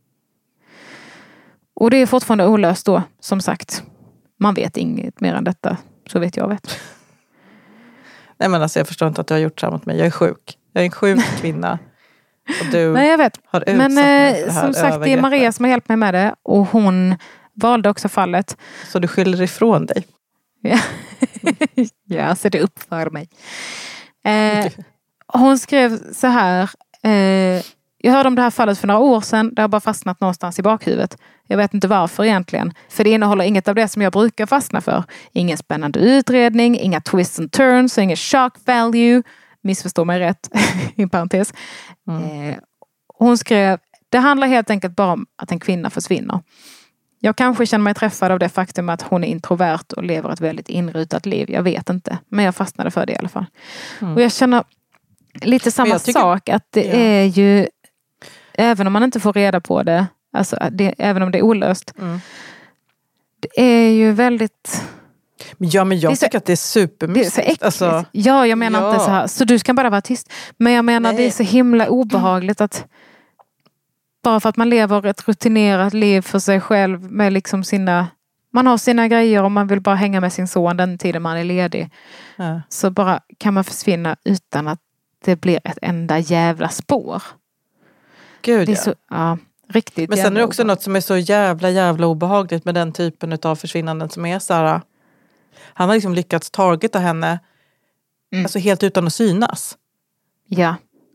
Och det är fortfarande olöst då, som sagt. Man vet inget mer än detta, så vet jag vet. Nej men alltså jag förstår inte att du har gjort så här mot mig. Jag är sjuk. Jag är en sjuk kvinna. Och du Nej, jag vet. har utsatt Men mig för det här som sagt, det är Maria som har hjälpt mig med det. Och hon valde också fallet. Så du skyller ifrån dig? Ja, ja så det upp för mig. Eh, hon skrev så här. Eh, jag hörde om det här fallet för några år sedan. Det har bara fastnat någonstans i bakhuvudet. Jag vet inte varför egentligen. För det innehåller inget av det som jag brukar fastna för. Ingen spännande utredning, inga twists and turns, inget shock value. Missförstå mig rätt, i parentes. Mm. Eh, hon skrev, det handlar helt enkelt bara om att en kvinna försvinner. Jag kanske känner mig träffad av det faktum att hon är introvert och lever ett väldigt inrutat liv. Jag vet inte, men jag fastnade för det i alla fall. Mm. Och jag känner lite samma tycker, sak, att det ja. är ju, även om man inte får reda på det, alltså det, även om det är olöst, mm. det är ju väldigt... Ja, men jag så, tycker att det är supermysigt. Det är så äckligt. Alltså, ja, jag menar ja. inte så här. Så du ska bara vara tyst. Men jag menar, Nej. det är så himla obehagligt att bara för att man lever ett rutinerat liv för sig själv med liksom sina... Man har sina grejer och man vill bara hänga med sin son den tiden man är ledig. Ja. Så bara kan man försvinna utan att det blir ett enda jävla spår. Gud, det är ja. Så, ja, riktigt. Men sen är det också obehagligt. Något som är så jävla jävla obehagligt med den typen av försvinnanden som är så här... Han har liksom lyckats targeta henne mm. alltså helt utan att synas. Ja.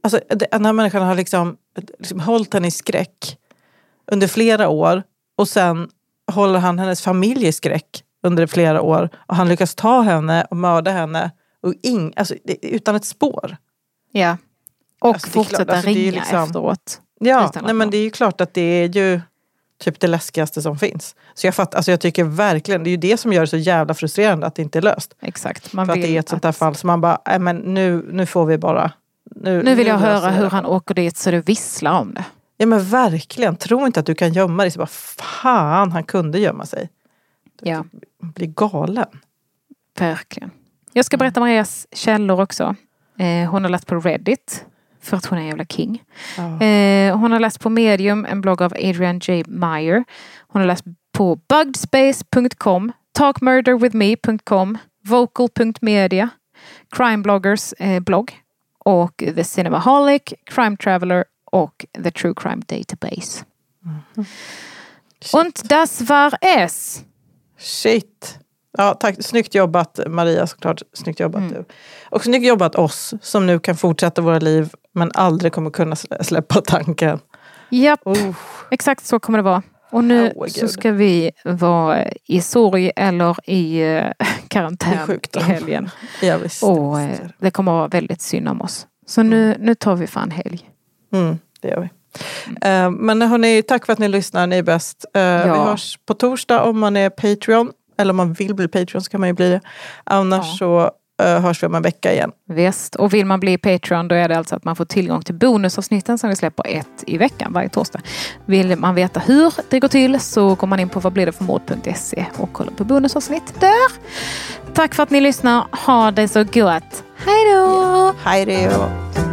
Alltså, den här människan har liksom, liksom hållit henne i skräck under flera år. Och sen håller han hennes familj i skräck under flera år. Och han lyckas ta henne och mörda henne. Och ing, alltså, utan ett spår. Ja. Och alltså, fortsätta klart, alltså, ringa liksom, efteråt. Ja, nej, men det är ju klart att det är ju typ det läskigaste som finns. Så jag fattar, alltså jag tycker verkligen, det är ju det som gör det så jävla frustrerande att det inte är löst. Exakt. Man För att det är ett sånt där fall som man bara, nej men nu, nu får vi bara... Nu, nu vill jag nu höra hur han åker dit så det visslar om det. Ja men verkligen, tro inte att du kan gömma dig. Så bara, fan, han kunde gömma sig. Ja. Blir galen. Verkligen. Jag ska berätta Marias källor också. Eh, hon har läst på Reddit. För att hon är en jävla king. Ja. Eh, hon har läst på Medium, en blogg av Adrian J. Meyer. Hon har läst på buggedSpace punkt com, talk murder with me punkt com, vocal punkt media, Crime Bloggers eh, blogg och The Cinemaholic, Crime Traveler och The True Crime Database. Mm. Und das war es. Shit. Ja, tack. Snyggt jobbat Maria, såklart. Snyggt jobbat mm. du. Och snyggt jobbat oss som nu kan fortsätta våra liv men aldrig kommer kunna släppa tanken. Japp, oh. Exakt så kommer det vara. Och nu oh, så ska vi vara i sorg eller i uh, karantän i helgen. Ja, visst, och uh, det kommer att vara väldigt synd om oss. Så mm. nu, nu tar vi fan helg. Mm, det gör vi. Mm. Uh, men hörni, tack för att ni lyssnar. Ni är bäst. Uh, ja. Vi hörs på torsdag om man är Patreon. Eller om man vill bli Patreon så kan man ju bli det. Annars ja. så uh, hörs vi om en vecka igen. Visst. Och vill man bli Patreon då är det alltså att man får tillgång till bonusavsnitten som vi släpper ett i veckan varje torsdag. Vill man veta hur det går till så går man in på vad blir det för mord punkt se och kollar på bonusavsnitt där. Tack för att ni lyssnar. Ha det så gott. Hej då! Ja. Hej då!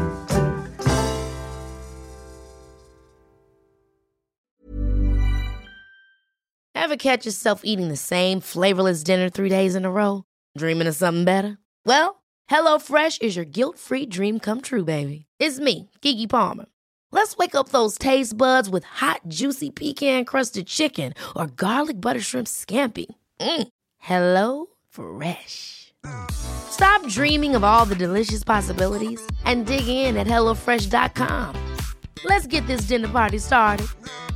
Ever catch yourself eating the same flavorless dinner three days in a row? Dreaming of something better? Well, HelloFresh is your guilt-free dream come true, baby. It's me, Keke Palmer. Let's wake up those taste buds with hot, juicy pecan-crusted chicken or garlic butter shrimp scampi. Mm. Hello Fresh. Stop dreaming of all the delicious possibilities and dig in at hello fresh dot com. Let's get this dinner party started.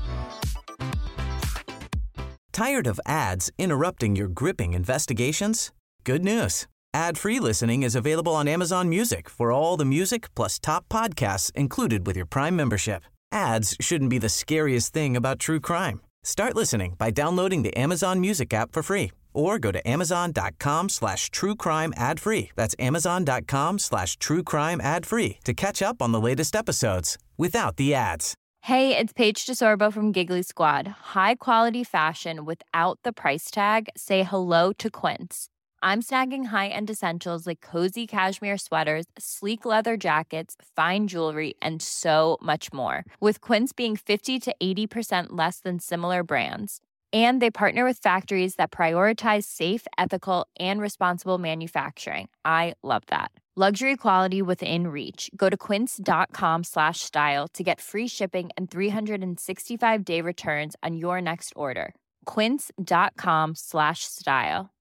Tired of ads interrupting your gripping investigations? Good news. Ad-free listening is available on Amazon Music for all the music plus top podcasts included with your Prime membership. Ads shouldn't be the scariest thing about true crime. Start listening by downloading the Amazon Music app for free or go to amazon.com slash true crime ad free. That's amazon.com slash true crime ad free to catch up on the latest episodes without the ads. Hey, it's Paige DeSorbo from Giggly Squad. High quality fashion without the price tag. Say hello to Quince. I'm snagging high-end essentials like cozy cashmere sweaters, sleek leather jackets, fine jewelry, and so much more. With Quince being fifty to eighty percent less than similar brands. And they partner with factories that prioritize safe, ethical, and responsible manufacturing. I love that. Luxury quality within reach. Go to quince.com slash style to get free shipping and three sixty-five day returns on your next order. Quince.com slash style.